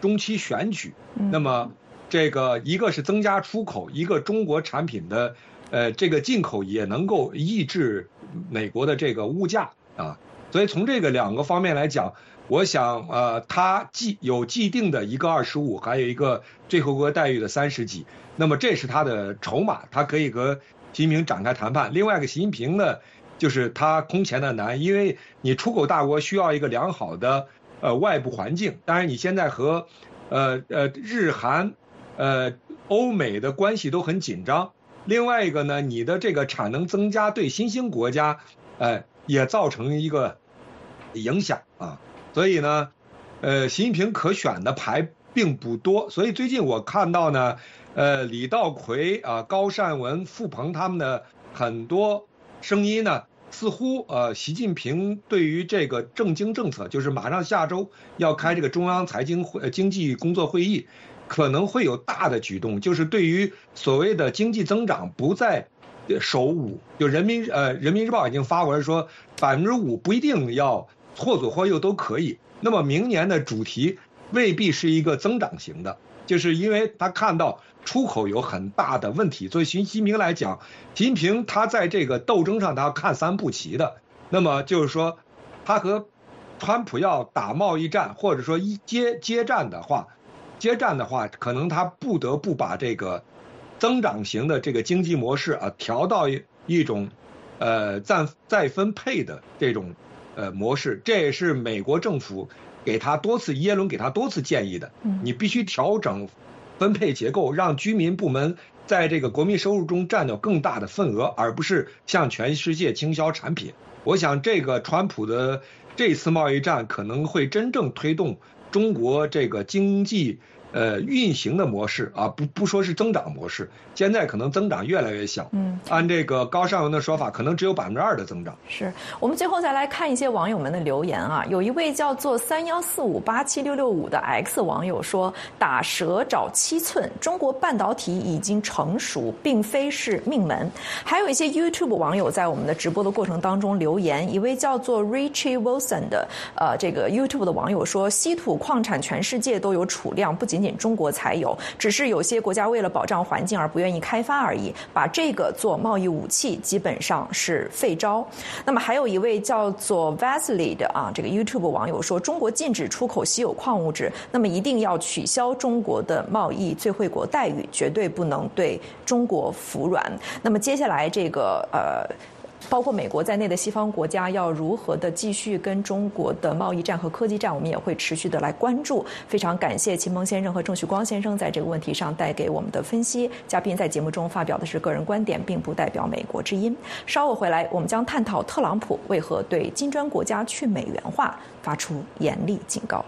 中期选举，那么这个一个是增加出口，一个中国产品的呃这个进口也能够抑制美国的这个物价啊，所以从这个两个方面来讲，我想呃它既有既定的一个二十五，还有一个最惠国待遇的三十几，那么这是它的筹码，它可以和习近平展开谈判。另外一个习近平呢，就是他空前的难，因为你出口大国需要一个良好的呃外部环境，当然你现在和呃呃日韩呃欧美的关系都很紧张。另外一个呢，你的这个产能增加对新兴国家呃也造成一个影响啊，所以呢呃习近平可选的牌并不多。所以最近我看到呢呃李稻葵啊、高善文、傅鹏他们的很多声音呢，似乎呃习近平对于这个政经政策，就是马上下周要开这个中央财经会经济工作会议，可能会有大的举动，就是对于所谓的经济增长不再守五，就人民呃人民日报已经发过来说百分之五不一定要或左或右都可以。那么明年的主题未必是一个增长型的，就是因为他看到出口有很大的问题，所以习近平来讲，习近平他在这个斗争上他要看三步棋的。那么就是说，他和川普要打贸易战，或者说一接接战的话，接战的话，可能他不得不把这个增长型的这个经济模式啊调到一种呃再再分配的这种呃模式，这也是美国政府给他多次耶伦给他多次建议的，你必须调整分配结构，让居民部门在这个国民收入中占有更大的份额，而不是向全世界倾销产品。我想这个川普的这次贸易战可能会真正推动中国这个经济呃运行的模式啊，不不说是增长模式，现在可能增长越来越小。嗯，按这个高尚文的说法，可能只有百分之二的增长。 是我们最后再来看一些网友们的留言啊，有一位叫做三幺四五八七六六五的 X 网友说：“打蛇找七寸，中国半导体已经成熟，并非是命门。”还有一些 YouTube 网友在我们的直播的过程当中留言，一位叫做 Richie Wilson 的呃这个 YouTube 的网友说：“稀土矿产全世界都有储量，不仅仅中国才有，只是有些国家为了保障环境而不愿意开发而已，把这个做贸易武器基本上是废招。”那么还有一位叫做 Vasily 的啊这个 YouTube 网友说：“中国禁止出口稀有矿物质，那么一定要取消中国的贸易最惠国待遇，绝对不能对中国服软。”那么接下来这个呃包括美国在内的西方国家要如何的继续跟中国的贸易战和科技战，我们也会持续的来关注。非常感谢秦鹏先生和郑旭光先生在这个问题上带给我们的分析。嘉宾在节目中发表的是个人观点，并不代表美国之音。稍后回来，我们将探讨特朗普为何对金砖国家去美元化发出严厉警告。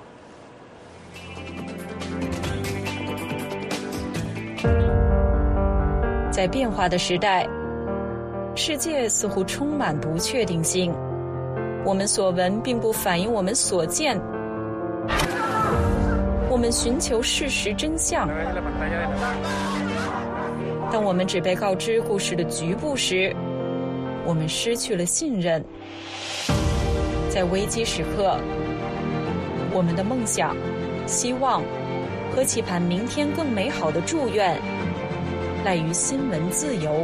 在变化的时代，世界似乎充满不确定性，我们所闻并不反映我们所见，我们寻求事实真相。当我们只被告知故事的局部时，我们失去了信任。在危机时刻，我们的梦想、希望和期盼明天更美好的祝愿赖于新闻自由。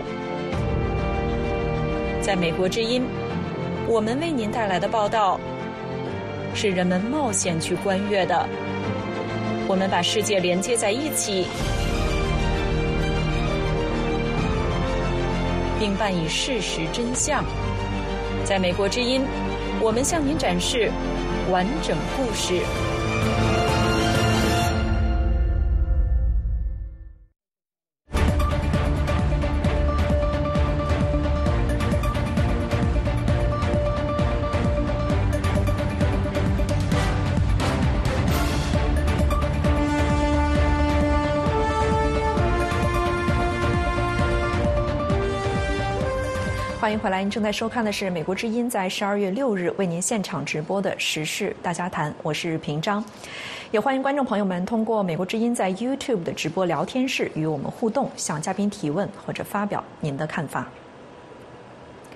在美国之音，我们为您带来的报道是人们冒险去观阅的。我们把世界连接在一起，并伴以事实真相。在美国之音，我们向您展示完整故事。 欢迎回来，您正在收看的是美国之音在十二月六日为您现场直播的时事大家谈，我是平章。也欢迎观众朋友们通过美国之音在 YouTube 的直播聊天室与我们互动，向嘉宾提问或者发表您的看法。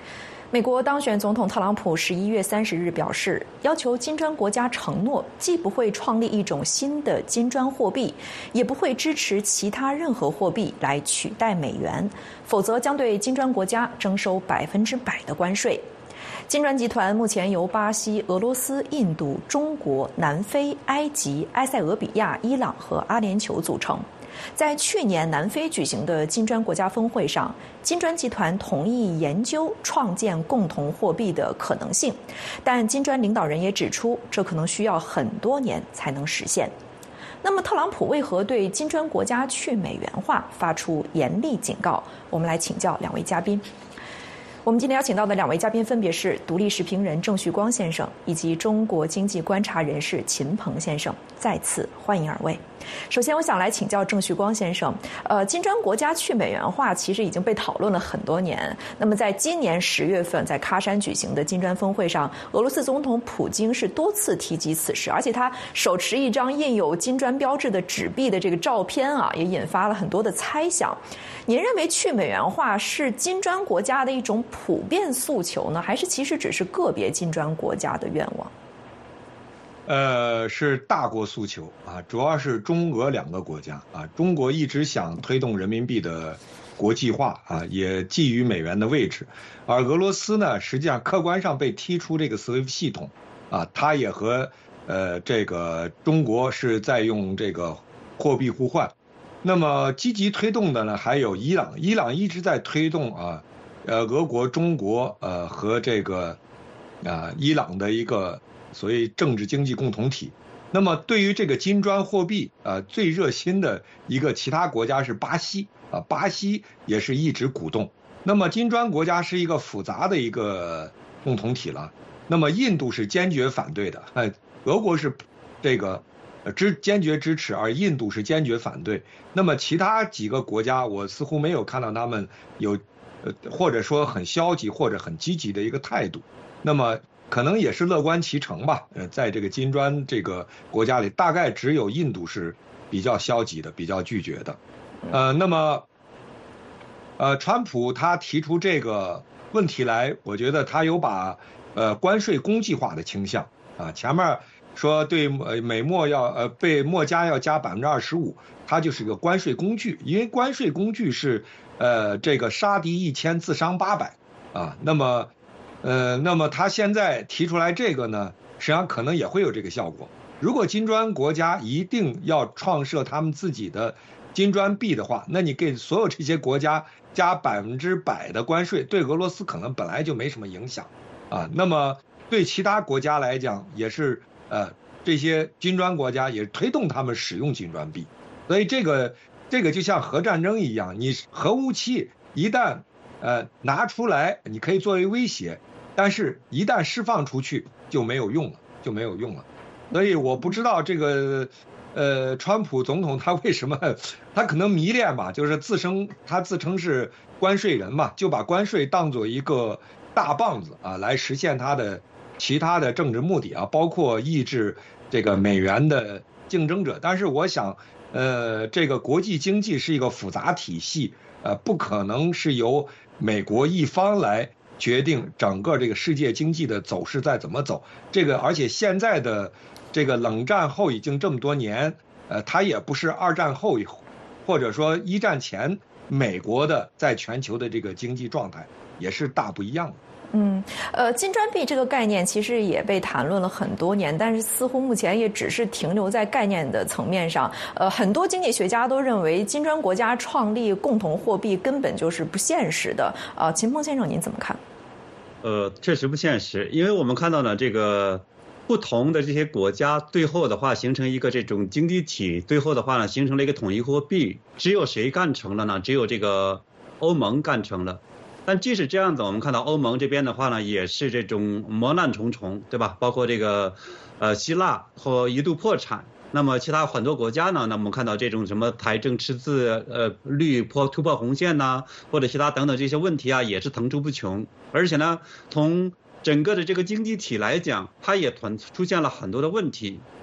美国当选总统特朗普十一月三十日表示，要求金砖国家承诺既不会创立一种新的金砖货币，也不会支持其他任何货币来取代美元，否则将对金砖国家征收百分之百的关税。金砖集团目前由巴西、俄罗斯、印度、中国、南非、埃及、埃塞俄比亚、伊朗和阿联酋组成。在去年南非举行的金砖国家峰会上，金砖集团同意研究创建共同货币的可能性，但金砖领导人也指出，这可能需要很多年才能实现。那么，特朗普为何对金砖国家去美元化发出严厉警告？我们来请教两位嘉宾。我们今天邀请到的两位嘉宾分别是独立时评人郑旭光先生以及中国经济观察人士秦鹏先生，再次欢迎二位。首先，我想来请教郑旭光先生，呃，金砖国家去美元化其实已经被讨论了很多年。那么，在今年十月份在喀山举行的金砖峰会上，俄罗斯总统普京是多次提及此事，而且他手持一张印有金砖标志的纸币的这个照片啊，也引发了很多的猜想。您认为去美元化是金砖国家的一种普遍诉求呢，还是其实只是个别金砖国家的愿望？ 呃，是大国诉求啊，主要是中俄两个国家啊。中国一直想推动人民币的国际化啊，也觊觎美元的位置，而俄罗斯呢，实际上客观上被踢出这个 S W I F T 系统啊，它也和呃这个中国是在用这个货币互换。那么积极推动的呢，还有伊朗，伊朗一直在推动啊，呃，俄国、中国呃和这个啊伊朗的一个所谓政治经济共同体。那么对于这个金砖货币啊，最热心的一个其他国家是巴西啊，巴西也是一直鼓动。那么金砖国家是一个复杂的一个共同体了。那么印度是坚决反对的，呃，俄国是这个。支坚决支持，而印度是坚决反对。那么其他几个国家，我似乎没有看到他们有，呃，或者说很消极或者很积极的一个态度。那么可能也是乐观其成吧。呃，在这个金砖这个国家里，大概只有印度是比较消极的，比较拒绝的。呃，那么，呃，川普他提出这个问题来，我觉得他有把呃关税工具化的倾向啊，前面。说对美墨要呃被墨加要加百分之二十五，它就是一个关税工具，因为关税工具是呃这个杀敌一千自伤八百啊，那么呃那么他现在提出来这个呢，实际上可能也会有这个效果。如果金砖国家一定要创设他们自己的金砖币的话，那你给所有这些国家加百分之百的关税，对俄罗斯可能本来就没什么影响啊，那么对其他国家来讲也是。呃，这些金砖国家也推动他们使用金砖币，所以这个这个就像核战争一样，你核武器一旦呃拿出来，你可以作为威胁，但是一旦释放出去就没有用了，就没有用了。所以我不知道这个呃，川普总统他为什么他可能迷恋吧，就是自称他自称是关税人嘛，就把关税当作一个大棒子啊，来实现他的。其他的政治目的啊，包括抑制这个美元的竞争者。但是我想，呃，这个国际经济是一个复杂体系，呃，不可能是由美国一方来决定整个这个世界经济的走势再怎么走。这个，而且现在的这个冷战后已经这么多年，呃，它也不是二战后，或者说一战前美国的在全球的这个经济状态也是大不一样的。 嗯，呃，金砖币这个概念其实也被谈论了很多年，但是似乎目前也只是停留在概念的层面上。呃，很多经济学家都认为金砖国家创立共同货币根本就是不现实的。呃，秦鹏先生您怎么看？ 呃，确实不现实，因为我们看到呢，这个不同的这些国家最后的话形成一个这种经济体，最后的话呢形成了一个统一货币，只有谁干成了呢？只有这个欧盟干成了。但即使这样子，我们看到欧盟这边的话呢，也是这种磨难重重，对吧？包括这个，呃，希腊或一度破产。那么其他很多国家呢，那我们看到这种什么财政赤字、呃率破突破红线呐、啊，或者其他等等这些问题啊，也是层出不穷。而且呢，从整个的这个经济体来讲，它也团出现了很多的问题。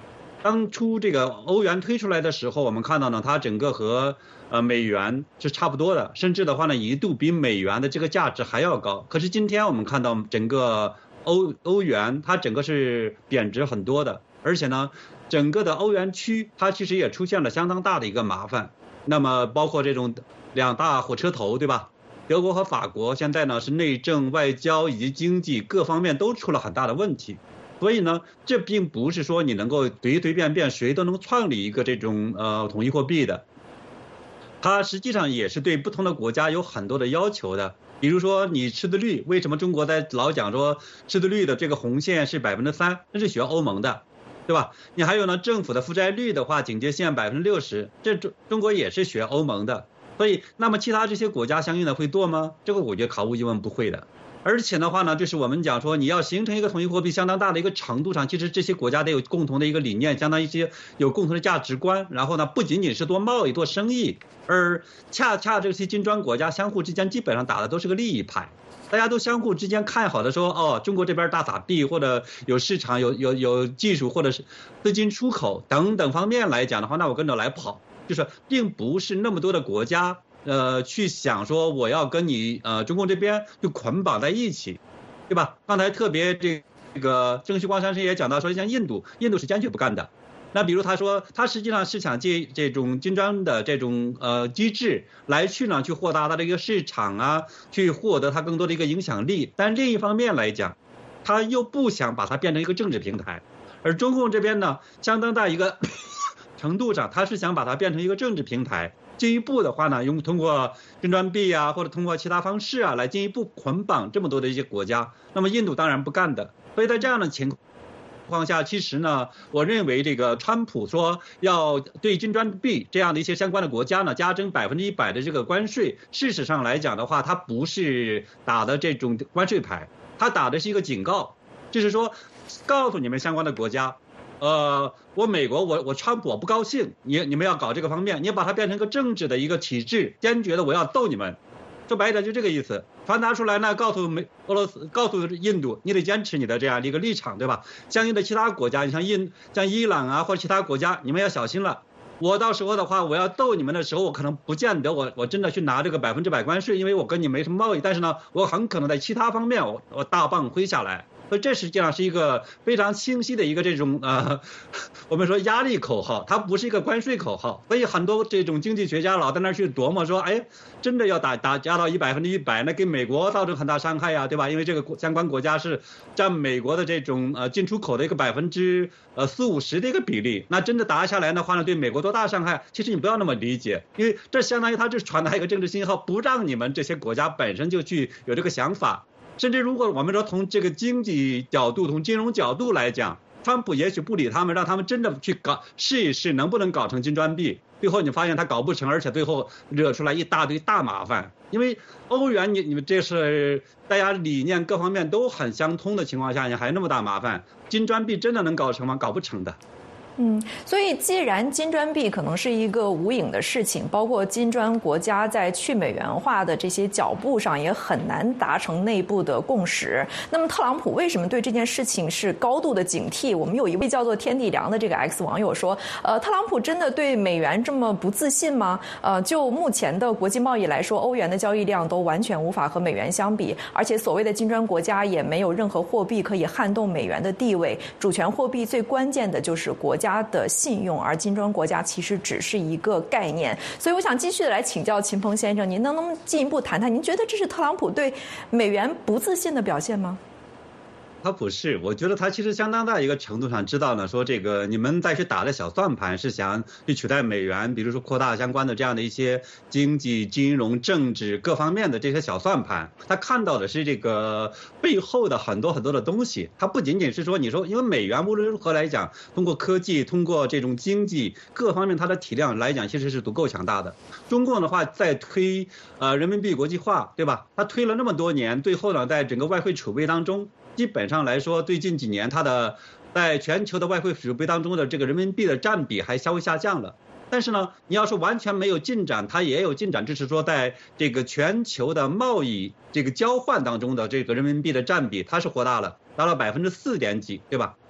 当初这个欧元推出来的时候，我们看到呢，它整个和呃美元是差不多的，甚至的话呢，一度比美元的这个价值还要高。可是今天我们看到整个欧欧元它整个是贬值很多的，而且呢，整个的欧元区它其实也出现了相当大的一个麻烦。那么包括这种两大火车头，对吧？德国和法国现在呢是内政、外交以及经济各方面都出了很大的问题。所以呢，这并不是说你能够随随便便谁都能创立一个这种呃统一货币的，它实际上也是对不同的国家有很多的要求的。比如说你赤字率，为什么中国在老讲说赤字率的这个红线是百分之三，那是学欧盟的，对吧？你还有呢，政府的负债率的话，警戒线百分之六十，这中中国也是学欧盟的。所以，那么其他这些国家相应的会做吗？这个我觉得毫无疑问不会的。而且的话呢，就是我们讲说，你要形成一个统一货币，相当大的一个程度上，其实这些国家得有共同的一个理念，相当一些有共同的价值观。然后呢，不仅仅是做贸易、做生意，而恰恰这些金砖国家相互之间基本上打的都是个利益牌，大家都相互之间看好的说，哦，中国这边大撒币，或者有市场、有有有技术，或者是资金出口等等方面来讲的话，那我跟着来跑，就是并不是那么多的国家。呃，去想说我要跟你呃中共这边就捆绑在一起，对吧？刚才特别这个郑旭光先生也讲到说，像印度，印度是坚决不干的。那比如他说，他实际上是想借这种金砖的这种呃机制来去呢去扩大他的一个市场啊，去获得他更多的一个影响力。但另一方面来讲，他又不想把它变成一个政治平台，而中共这边呢，相当大一个程度上，他是想把它变成一个政治平台。进一步的话呢，用通过金砖币啊，或者通过其他方式啊，来进一步捆绑这么多的一些国家。那么印度当然不干的。所以在这样的情况下，其实呢，我认为这个川普说要对金砖币这样的一些相关的国家呢，加征百分之一百的这个关税，事实上来讲的话，它不是打的这种关税牌，它打的是一个警告，就是说告诉你们相关的国家。呃，我美国，我我川普我不高兴，你你们要搞这个方面，你把它变成一个政治的一个体制，坚决的我要斗你们，说白点就这个意思。传达出来呢，告诉美俄罗斯，告诉印度，你得坚持你的这样的一个立场，对吧？相应的其他国家，你像印像伊朗啊或者其他国家，你们要小心了。我到时候的话，我要斗你们的时候，我可能不见得我我真的去拿这个百分之百关税，因为我跟你没什么贸易，但是呢，我很可能在其他方面我我大棒挥下来。所以这实际上是一个非常清晰的一个这种呃，我们说压力口号，它不是一个关税口号。所以很多这种经济学家老在那去琢磨说，哎，真的要打打加到一百分之一百，那给美国造成很大伤害呀，对吧？因为这个相关国家是占美国的这种呃进出口的一个百分之呃四五十的一个比例，那真的打下来的话呢，对美国多大伤害？其实你不要那么理解，因为这相当于它就是传达一个政治信号，不让你们这些国家本身就去有这个想法。甚至如果我们说从这个经济角度、从金融角度来讲，川普也许不理他们，让他们真的去搞试一试能不能搞成金砖币，最后你发现他搞不成，而且最后惹出来一大堆大麻烦。因为欧元你你们这是大家理念各方面都很相通的情况下，你还那么大麻烦，金砖币真的能搞成吗？搞不成的。 嗯，所以既然金砖币可能是一个无影的事情，包括金砖国家在去美元化的这些脚步上也很难达成内部的共识。那么特朗普为什么对这件事情是高度的警惕？我们有一位叫做天地良的这个 X 网友说，呃，特朗普真的对美元这么不自信吗？呃，就目前的国际贸易来说，欧元的交易量都完全无法和美元相比，而且所谓的金砖国家也没有任何货币可以撼动美元的地位。主权货币最关键的就是国家的信用，而金砖国家其实只是一个概念。所以我想继续的来请教秦鹏先生，您能不能进一步谈谈，您觉得这是特朗普对美元不自信的表现吗？ 他不是，我觉得他其实相当大一个程度上知道呢，说这个你们再去打的小算盘是想去取代美元，比如说扩大相关的这样的一些经济、金融、政治各方面的这些小算盘。他看到的是这个背后的很多很多的东西。他不仅仅是说你说，因为美元无论如何来讲，通过科技、通过这种经济各方面，它的体量来讲其实是足够强大的。中共的话在推呃人民币国际化，对吧？他推了那么多年，最后呢，在整个外汇储备当中，基本上来说，最近几年它的在全球的外汇储备当中的这个人民币的占比还稍微下降了。但是呢，你要是完全没有进展，它也有进展，就是说在这个全球的贸易这个交换当中的这个人民币的占比，它是扩大了，达到百分之四点几，对吧？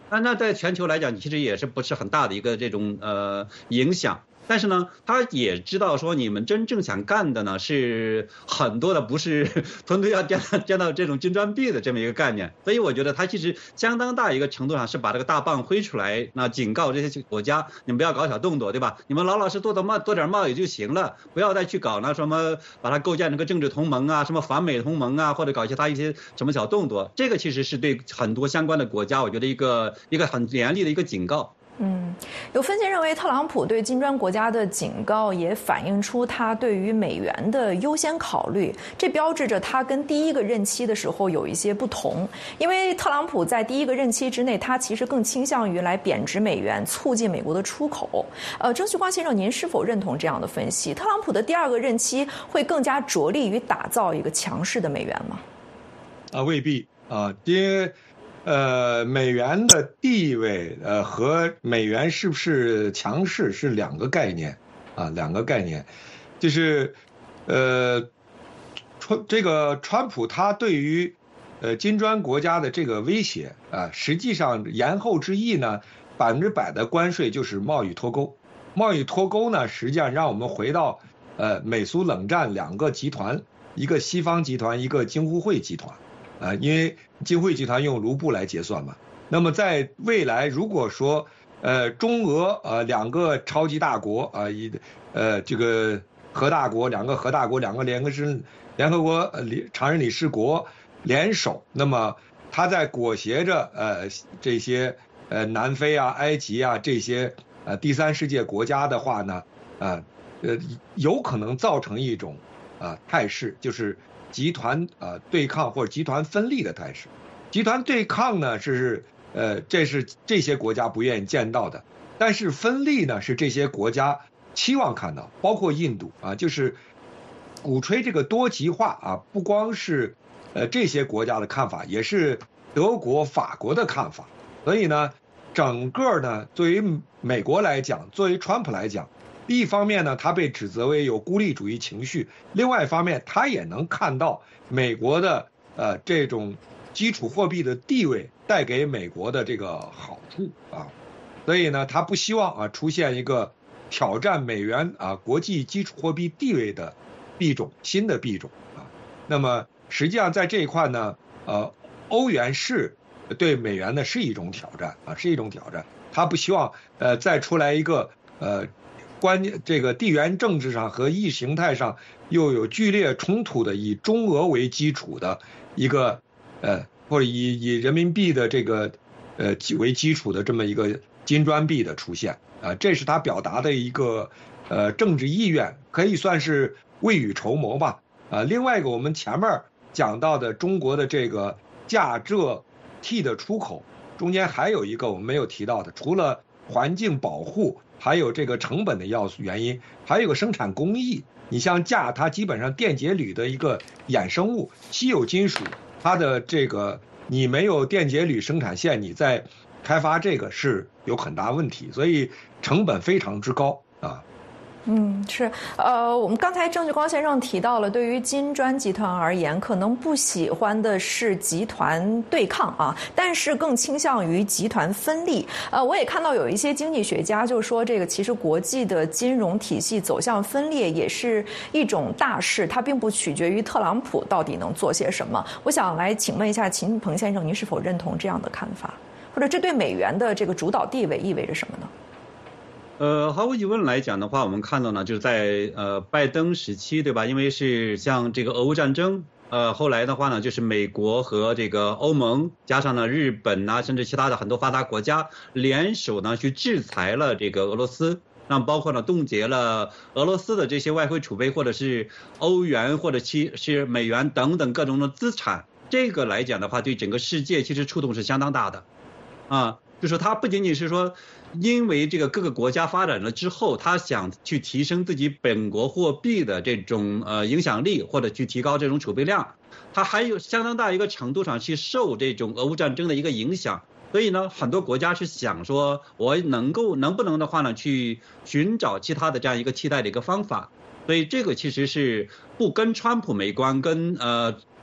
那那在全球来讲，其实也是不是很大的一个这种呃影响。但是呢，他也知道说你们真正想干的呢是很多的，不是纯粹要见到见到这种金砖币的这么一个概念。所以我觉得他其实相当大一个程度上是把这个大棒挥出来，那警告这些国家，你们不要搞小动作，对吧？你们老老实做的贸做点贸易就行了，不要再去搞那什么把它构建成个政治同盟啊，什么反美同盟啊，或者搞其他一些什么小动作。这个其实是对很多相关的国家，我觉得一个一个很严厉的一个警告。 嗯，有分析认为，特朗普对金砖国家的警告也反映出他对于美元的优先考虑，这标志着他跟第一个任期的时候有一些不同。因为特朗普在第一个任期之内，他其实更倾向于来贬值美元，促进美国的出口。呃，郑旭光先生，您是否认同这样的分析？特朗普的第二个任期会更加着力于打造一个强势的美元吗？ 啊，未必啊，因为。呃，美元的地位，呃，和美元是不是强势是两个概念，啊，两个概念，就是，呃，川这个川普他对于，呃，金砖国家的这个威胁啊，实际上言后之意呢，百分之百的关税就是贸易脱钩，贸易脱钩呢，实际上让我们回到，呃，美苏冷战两个集团，一个西方集团，一个京沪会集团。啊，因为金汇集团用卢布来结算嘛，那么在未来如果说呃中俄呃两个超级大国啊一呃这个核大国两个核大国两个联合是联合国呃常任理事国联手，那么它在裹挟着呃这些呃南非啊埃及啊这些呃第三世界国家的话呢啊 呃, 呃有可能造成一种啊、呃、态势，就是集团呃对抗或者集团分立的态势。集团对抗呢是呃这是这些国家不愿意见到的，但是分立呢是这些国家期望看到，包括印度啊，就是鼓吹这个多极化啊，不光是呃这些国家的看法，也是德国、法国的看法。所以呢，整个呢对于美国来讲，作为川普来讲，一方面呢，他被指责为有孤立主义情绪；另外一方面，他也能看到美国的呃这种基础货币的地位带给美国的这个好处啊，所以呢，他不希望啊出现一个挑战美元啊国际基础货币地位的币种，新的币种啊。那么实际上在这一块呢，呃，欧元是对美元呢是一种挑战啊，是一种挑战。他不希望呃再出来一个呃。关键这个地缘政治上和意识形态上又有剧烈冲突的，以中俄为基础的一个呃，或者以以人民币的这个呃为基础的这么一个金砖币的出现啊、呃，这是他表达的一个呃政治意愿，可以算是未雨绸缪吧啊、呃。另外一个，我们前面讲到的中国的这个价蔗 T 的出口，中间还有一个我们没有提到的，除了环境保护。还有这个成本的要素原因，还有个生产工艺。你像钾，它基本上电解铝的一个衍生物，稀有金属，它的这个你没有电解铝生产线，你在开发这个是有很大问题，所以成本非常之高啊。 嗯，是，呃，我们刚才郑旭光先生提到了，对于金砖集团而言，可能不喜欢的是集团对抗啊，但是更倾向于集团分立。呃，我也看到有一些经济学家就说，这个其实国际的金融体系走向分裂也是一种大势，它并不取决于特朗普到底能做些什么。我想来请问一下秦鹏先生，您是否认同这样的看法？或者这对美元的这个主导地位意味着什么呢？ 呃，毫无疑问来讲的话，我们看到呢，就是在呃拜登时期，对吧？因为是像这个俄乌战争，呃，后来的话呢，就是美国和这个欧盟加上呢日本呐、啊，甚至其他的很多发达国家联手呢去制裁了这个俄罗斯，那包括呢冻结了俄罗斯的这些外汇储备，或者是欧元或者其是美元等等各种的资产。这个来讲的话，对整个世界其实触动是相当大的，啊。就是它不仅仅是说，因为这个各个国家发展了之后，他想去提升自己本国货币的这种呃影响力，或者去提高这种储备量，它还有相当大一个程度上去受这种俄乌战争的一个影响。所以呢，很多国家是想说，我能够能不能的话呢，去寻找其他的这样一个替代的一个方法。所以这个其实是不跟川普没关，跟呃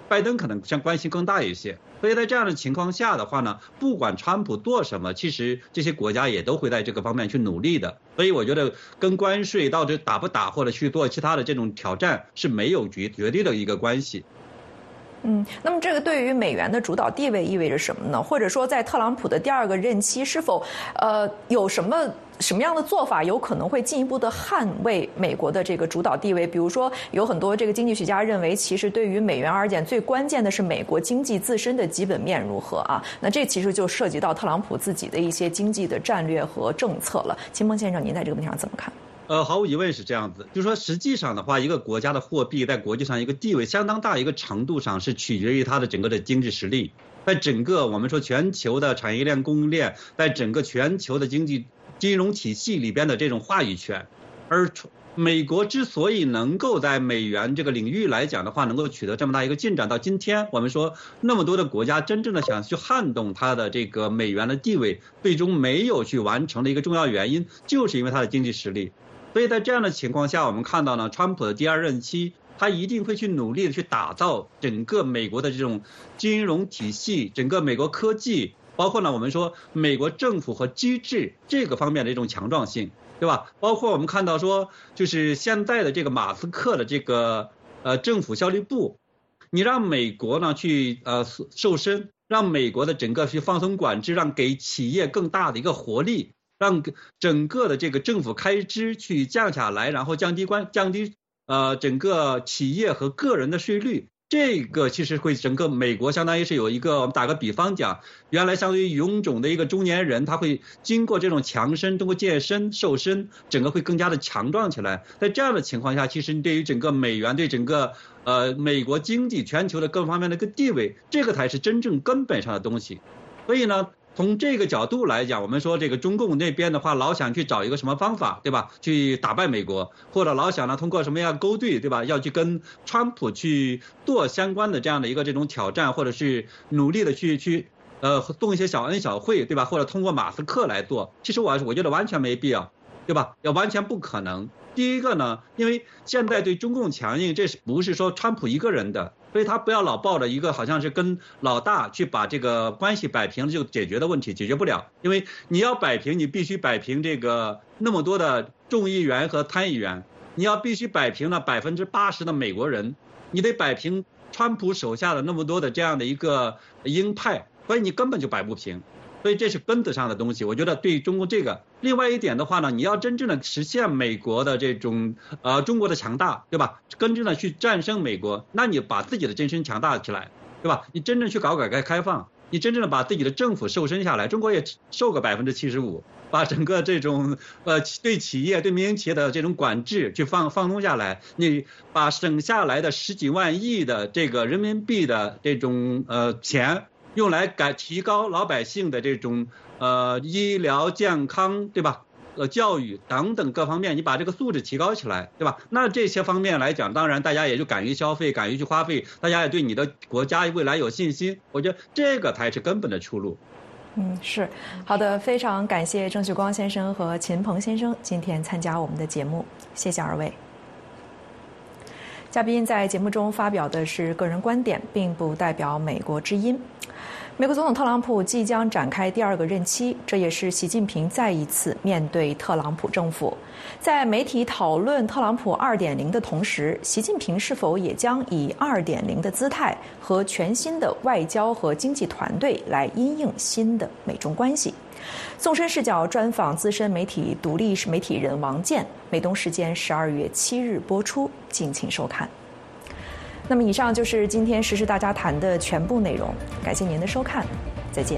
拜登可能相关系更大一些。所以在这样的情况下的话呢，不管川普做什么，其实这些国家也都会在这个方面去努力的。所以我觉得跟关税到底打不打或者去做其他的这种挑战是没有绝绝对的一个关系。 嗯，那么这个对于美元的主导地位意味着什么呢？或者说，在特朗普的第二个任期，是否呃有什么什么样的做法有可能会进一步的捍卫美国的这个主导地位？比如说，有很多这个经济学家认为，其实对于美元而言，最关键的是美国经济自身的基本面如何啊？那这其实就涉及到特朗普自己的一些经济的战略和政策了。秦鹏先生，您在这个问题上怎么看？ 呃，毫无疑问是这样子，就是说，实际上的话，一个国家的货币在国际上一个地位相当大一个程度上是取决于它的整个的经济实力，在整个我们说全球的产业链供应链，在整个全球的经济金融体系里边的这种话语权。而美国之所以能够在美元这个领域来讲的话，能够取得这么大一个进展，到今天我们说那么多的国家真正的想去撼动它的这个美元的地位，最终没有去完成的一个重要原因，就是因为它的经济实力。所以在这样的情况下，我们看到呢，川普的第二任期，他一定会去努力的去打造整个美国的这种金融体系，整个美国科技，包括呢我们说美国政府和机制这个方面的一种强壮性，对吧？包括我们看到说，就是现在的这个马斯克的这个呃政府效率部，你让美国呢去呃瘦身，让美国的整个去放松管制，让给企业更大的一个活力。让整个的这个政府开支去降下来，然后降低关降低呃整个企业和个人的税率，这个其实会整个美国相当于是有一个，我们打个比方讲，原来相对于臃肿的一个中年人，他会经过这种强身，通过健身瘦身，整个会更加的强壮起来。在这样的情况下，其实对于整个美元，对整个呃美国经济全球的各方面的一个地位，这个才是真正根本上的东西。所以呢，从这个角度来讲，我们说这个中共那边的话，老想去找一个什么方法，对吧？去打败美国，或者老想呢通过什么样勾兑，对吧？要去跟川普去做相关的这样的一个这种挑战，或者是努力的去去呃动一些小恩小惠，对吧？或者通过马斯克来做，其实我我觉得完全没必要，对吧？也完全不可能。第一个呢，因为现在对中共强硬，这是不是说川普一个人的？所以他不要老抱着一个好像是跟老大去把这个关系摆平就解决的问题，解决不了。因为你要摆平，你必须摆平这个那么多的众议员和参议员，你要必须摆平了百分之八十的美国人，你得摆平川普手下的那么多的这样的一个鹰派，所以你根本就摆不平。所以这是根子上的东西，我觉得对中国这个。另外一点的话呢，你要真正的实现美国的这种呃中国的强大，对吧？真正的去战胜美国，那你把自己的真身强大起来，对吧？你真正去搞改革开放，你真正的把自己的政府瘦身下来，中国也瘦个百分之七十五，把整个这种呃对企业对民营企业的这种管制去放放松下来，你把省下来的十几万亿的这个人民币的这种呃钱。用来改提高老百姓的这种呃医疗健康，对吧？呃教育等等各方面，你把这个素质提高起来，对吧？那这些方面来讲，当然大家也就敢于消费，敢于去花费，大家也对你的国家未来有信心。我觉得这个才是根本的出路。 嗯，是好的，非常感谢郑旭光先生和秦鹏先生今天参加我们的节目，谢谢二位。嘉宾在节目中发表的是个人观点，并不代表美国之音。美国总统特朗普即将展开第二个任期，这也是习近平再一次面对特朗普政府。在媒体讨论特朗普 二点零 的同时，习近平是否也将以 二点零 的姿态和全新的外交和经济团队来因应新的美中关系？纵深视角专访资深媒体独立媒体人王健，美东时间十二月七日播出，敬请收看。那么以上就是今天时事大家谈的全部内容，感谢您的收看，再见。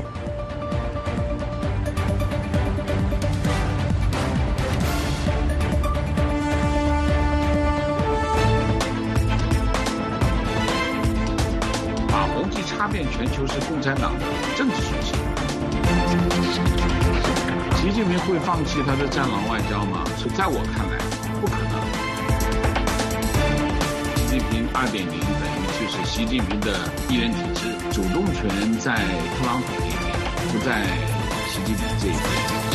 马洪基插遍全球是共产党的政治损失。习近平会放弃他的战狼外交吗？是在我看来不可能。习近平 二点零 等于就是习近平的一人体制，主动权在特朗普这一边，不在习近平这一边。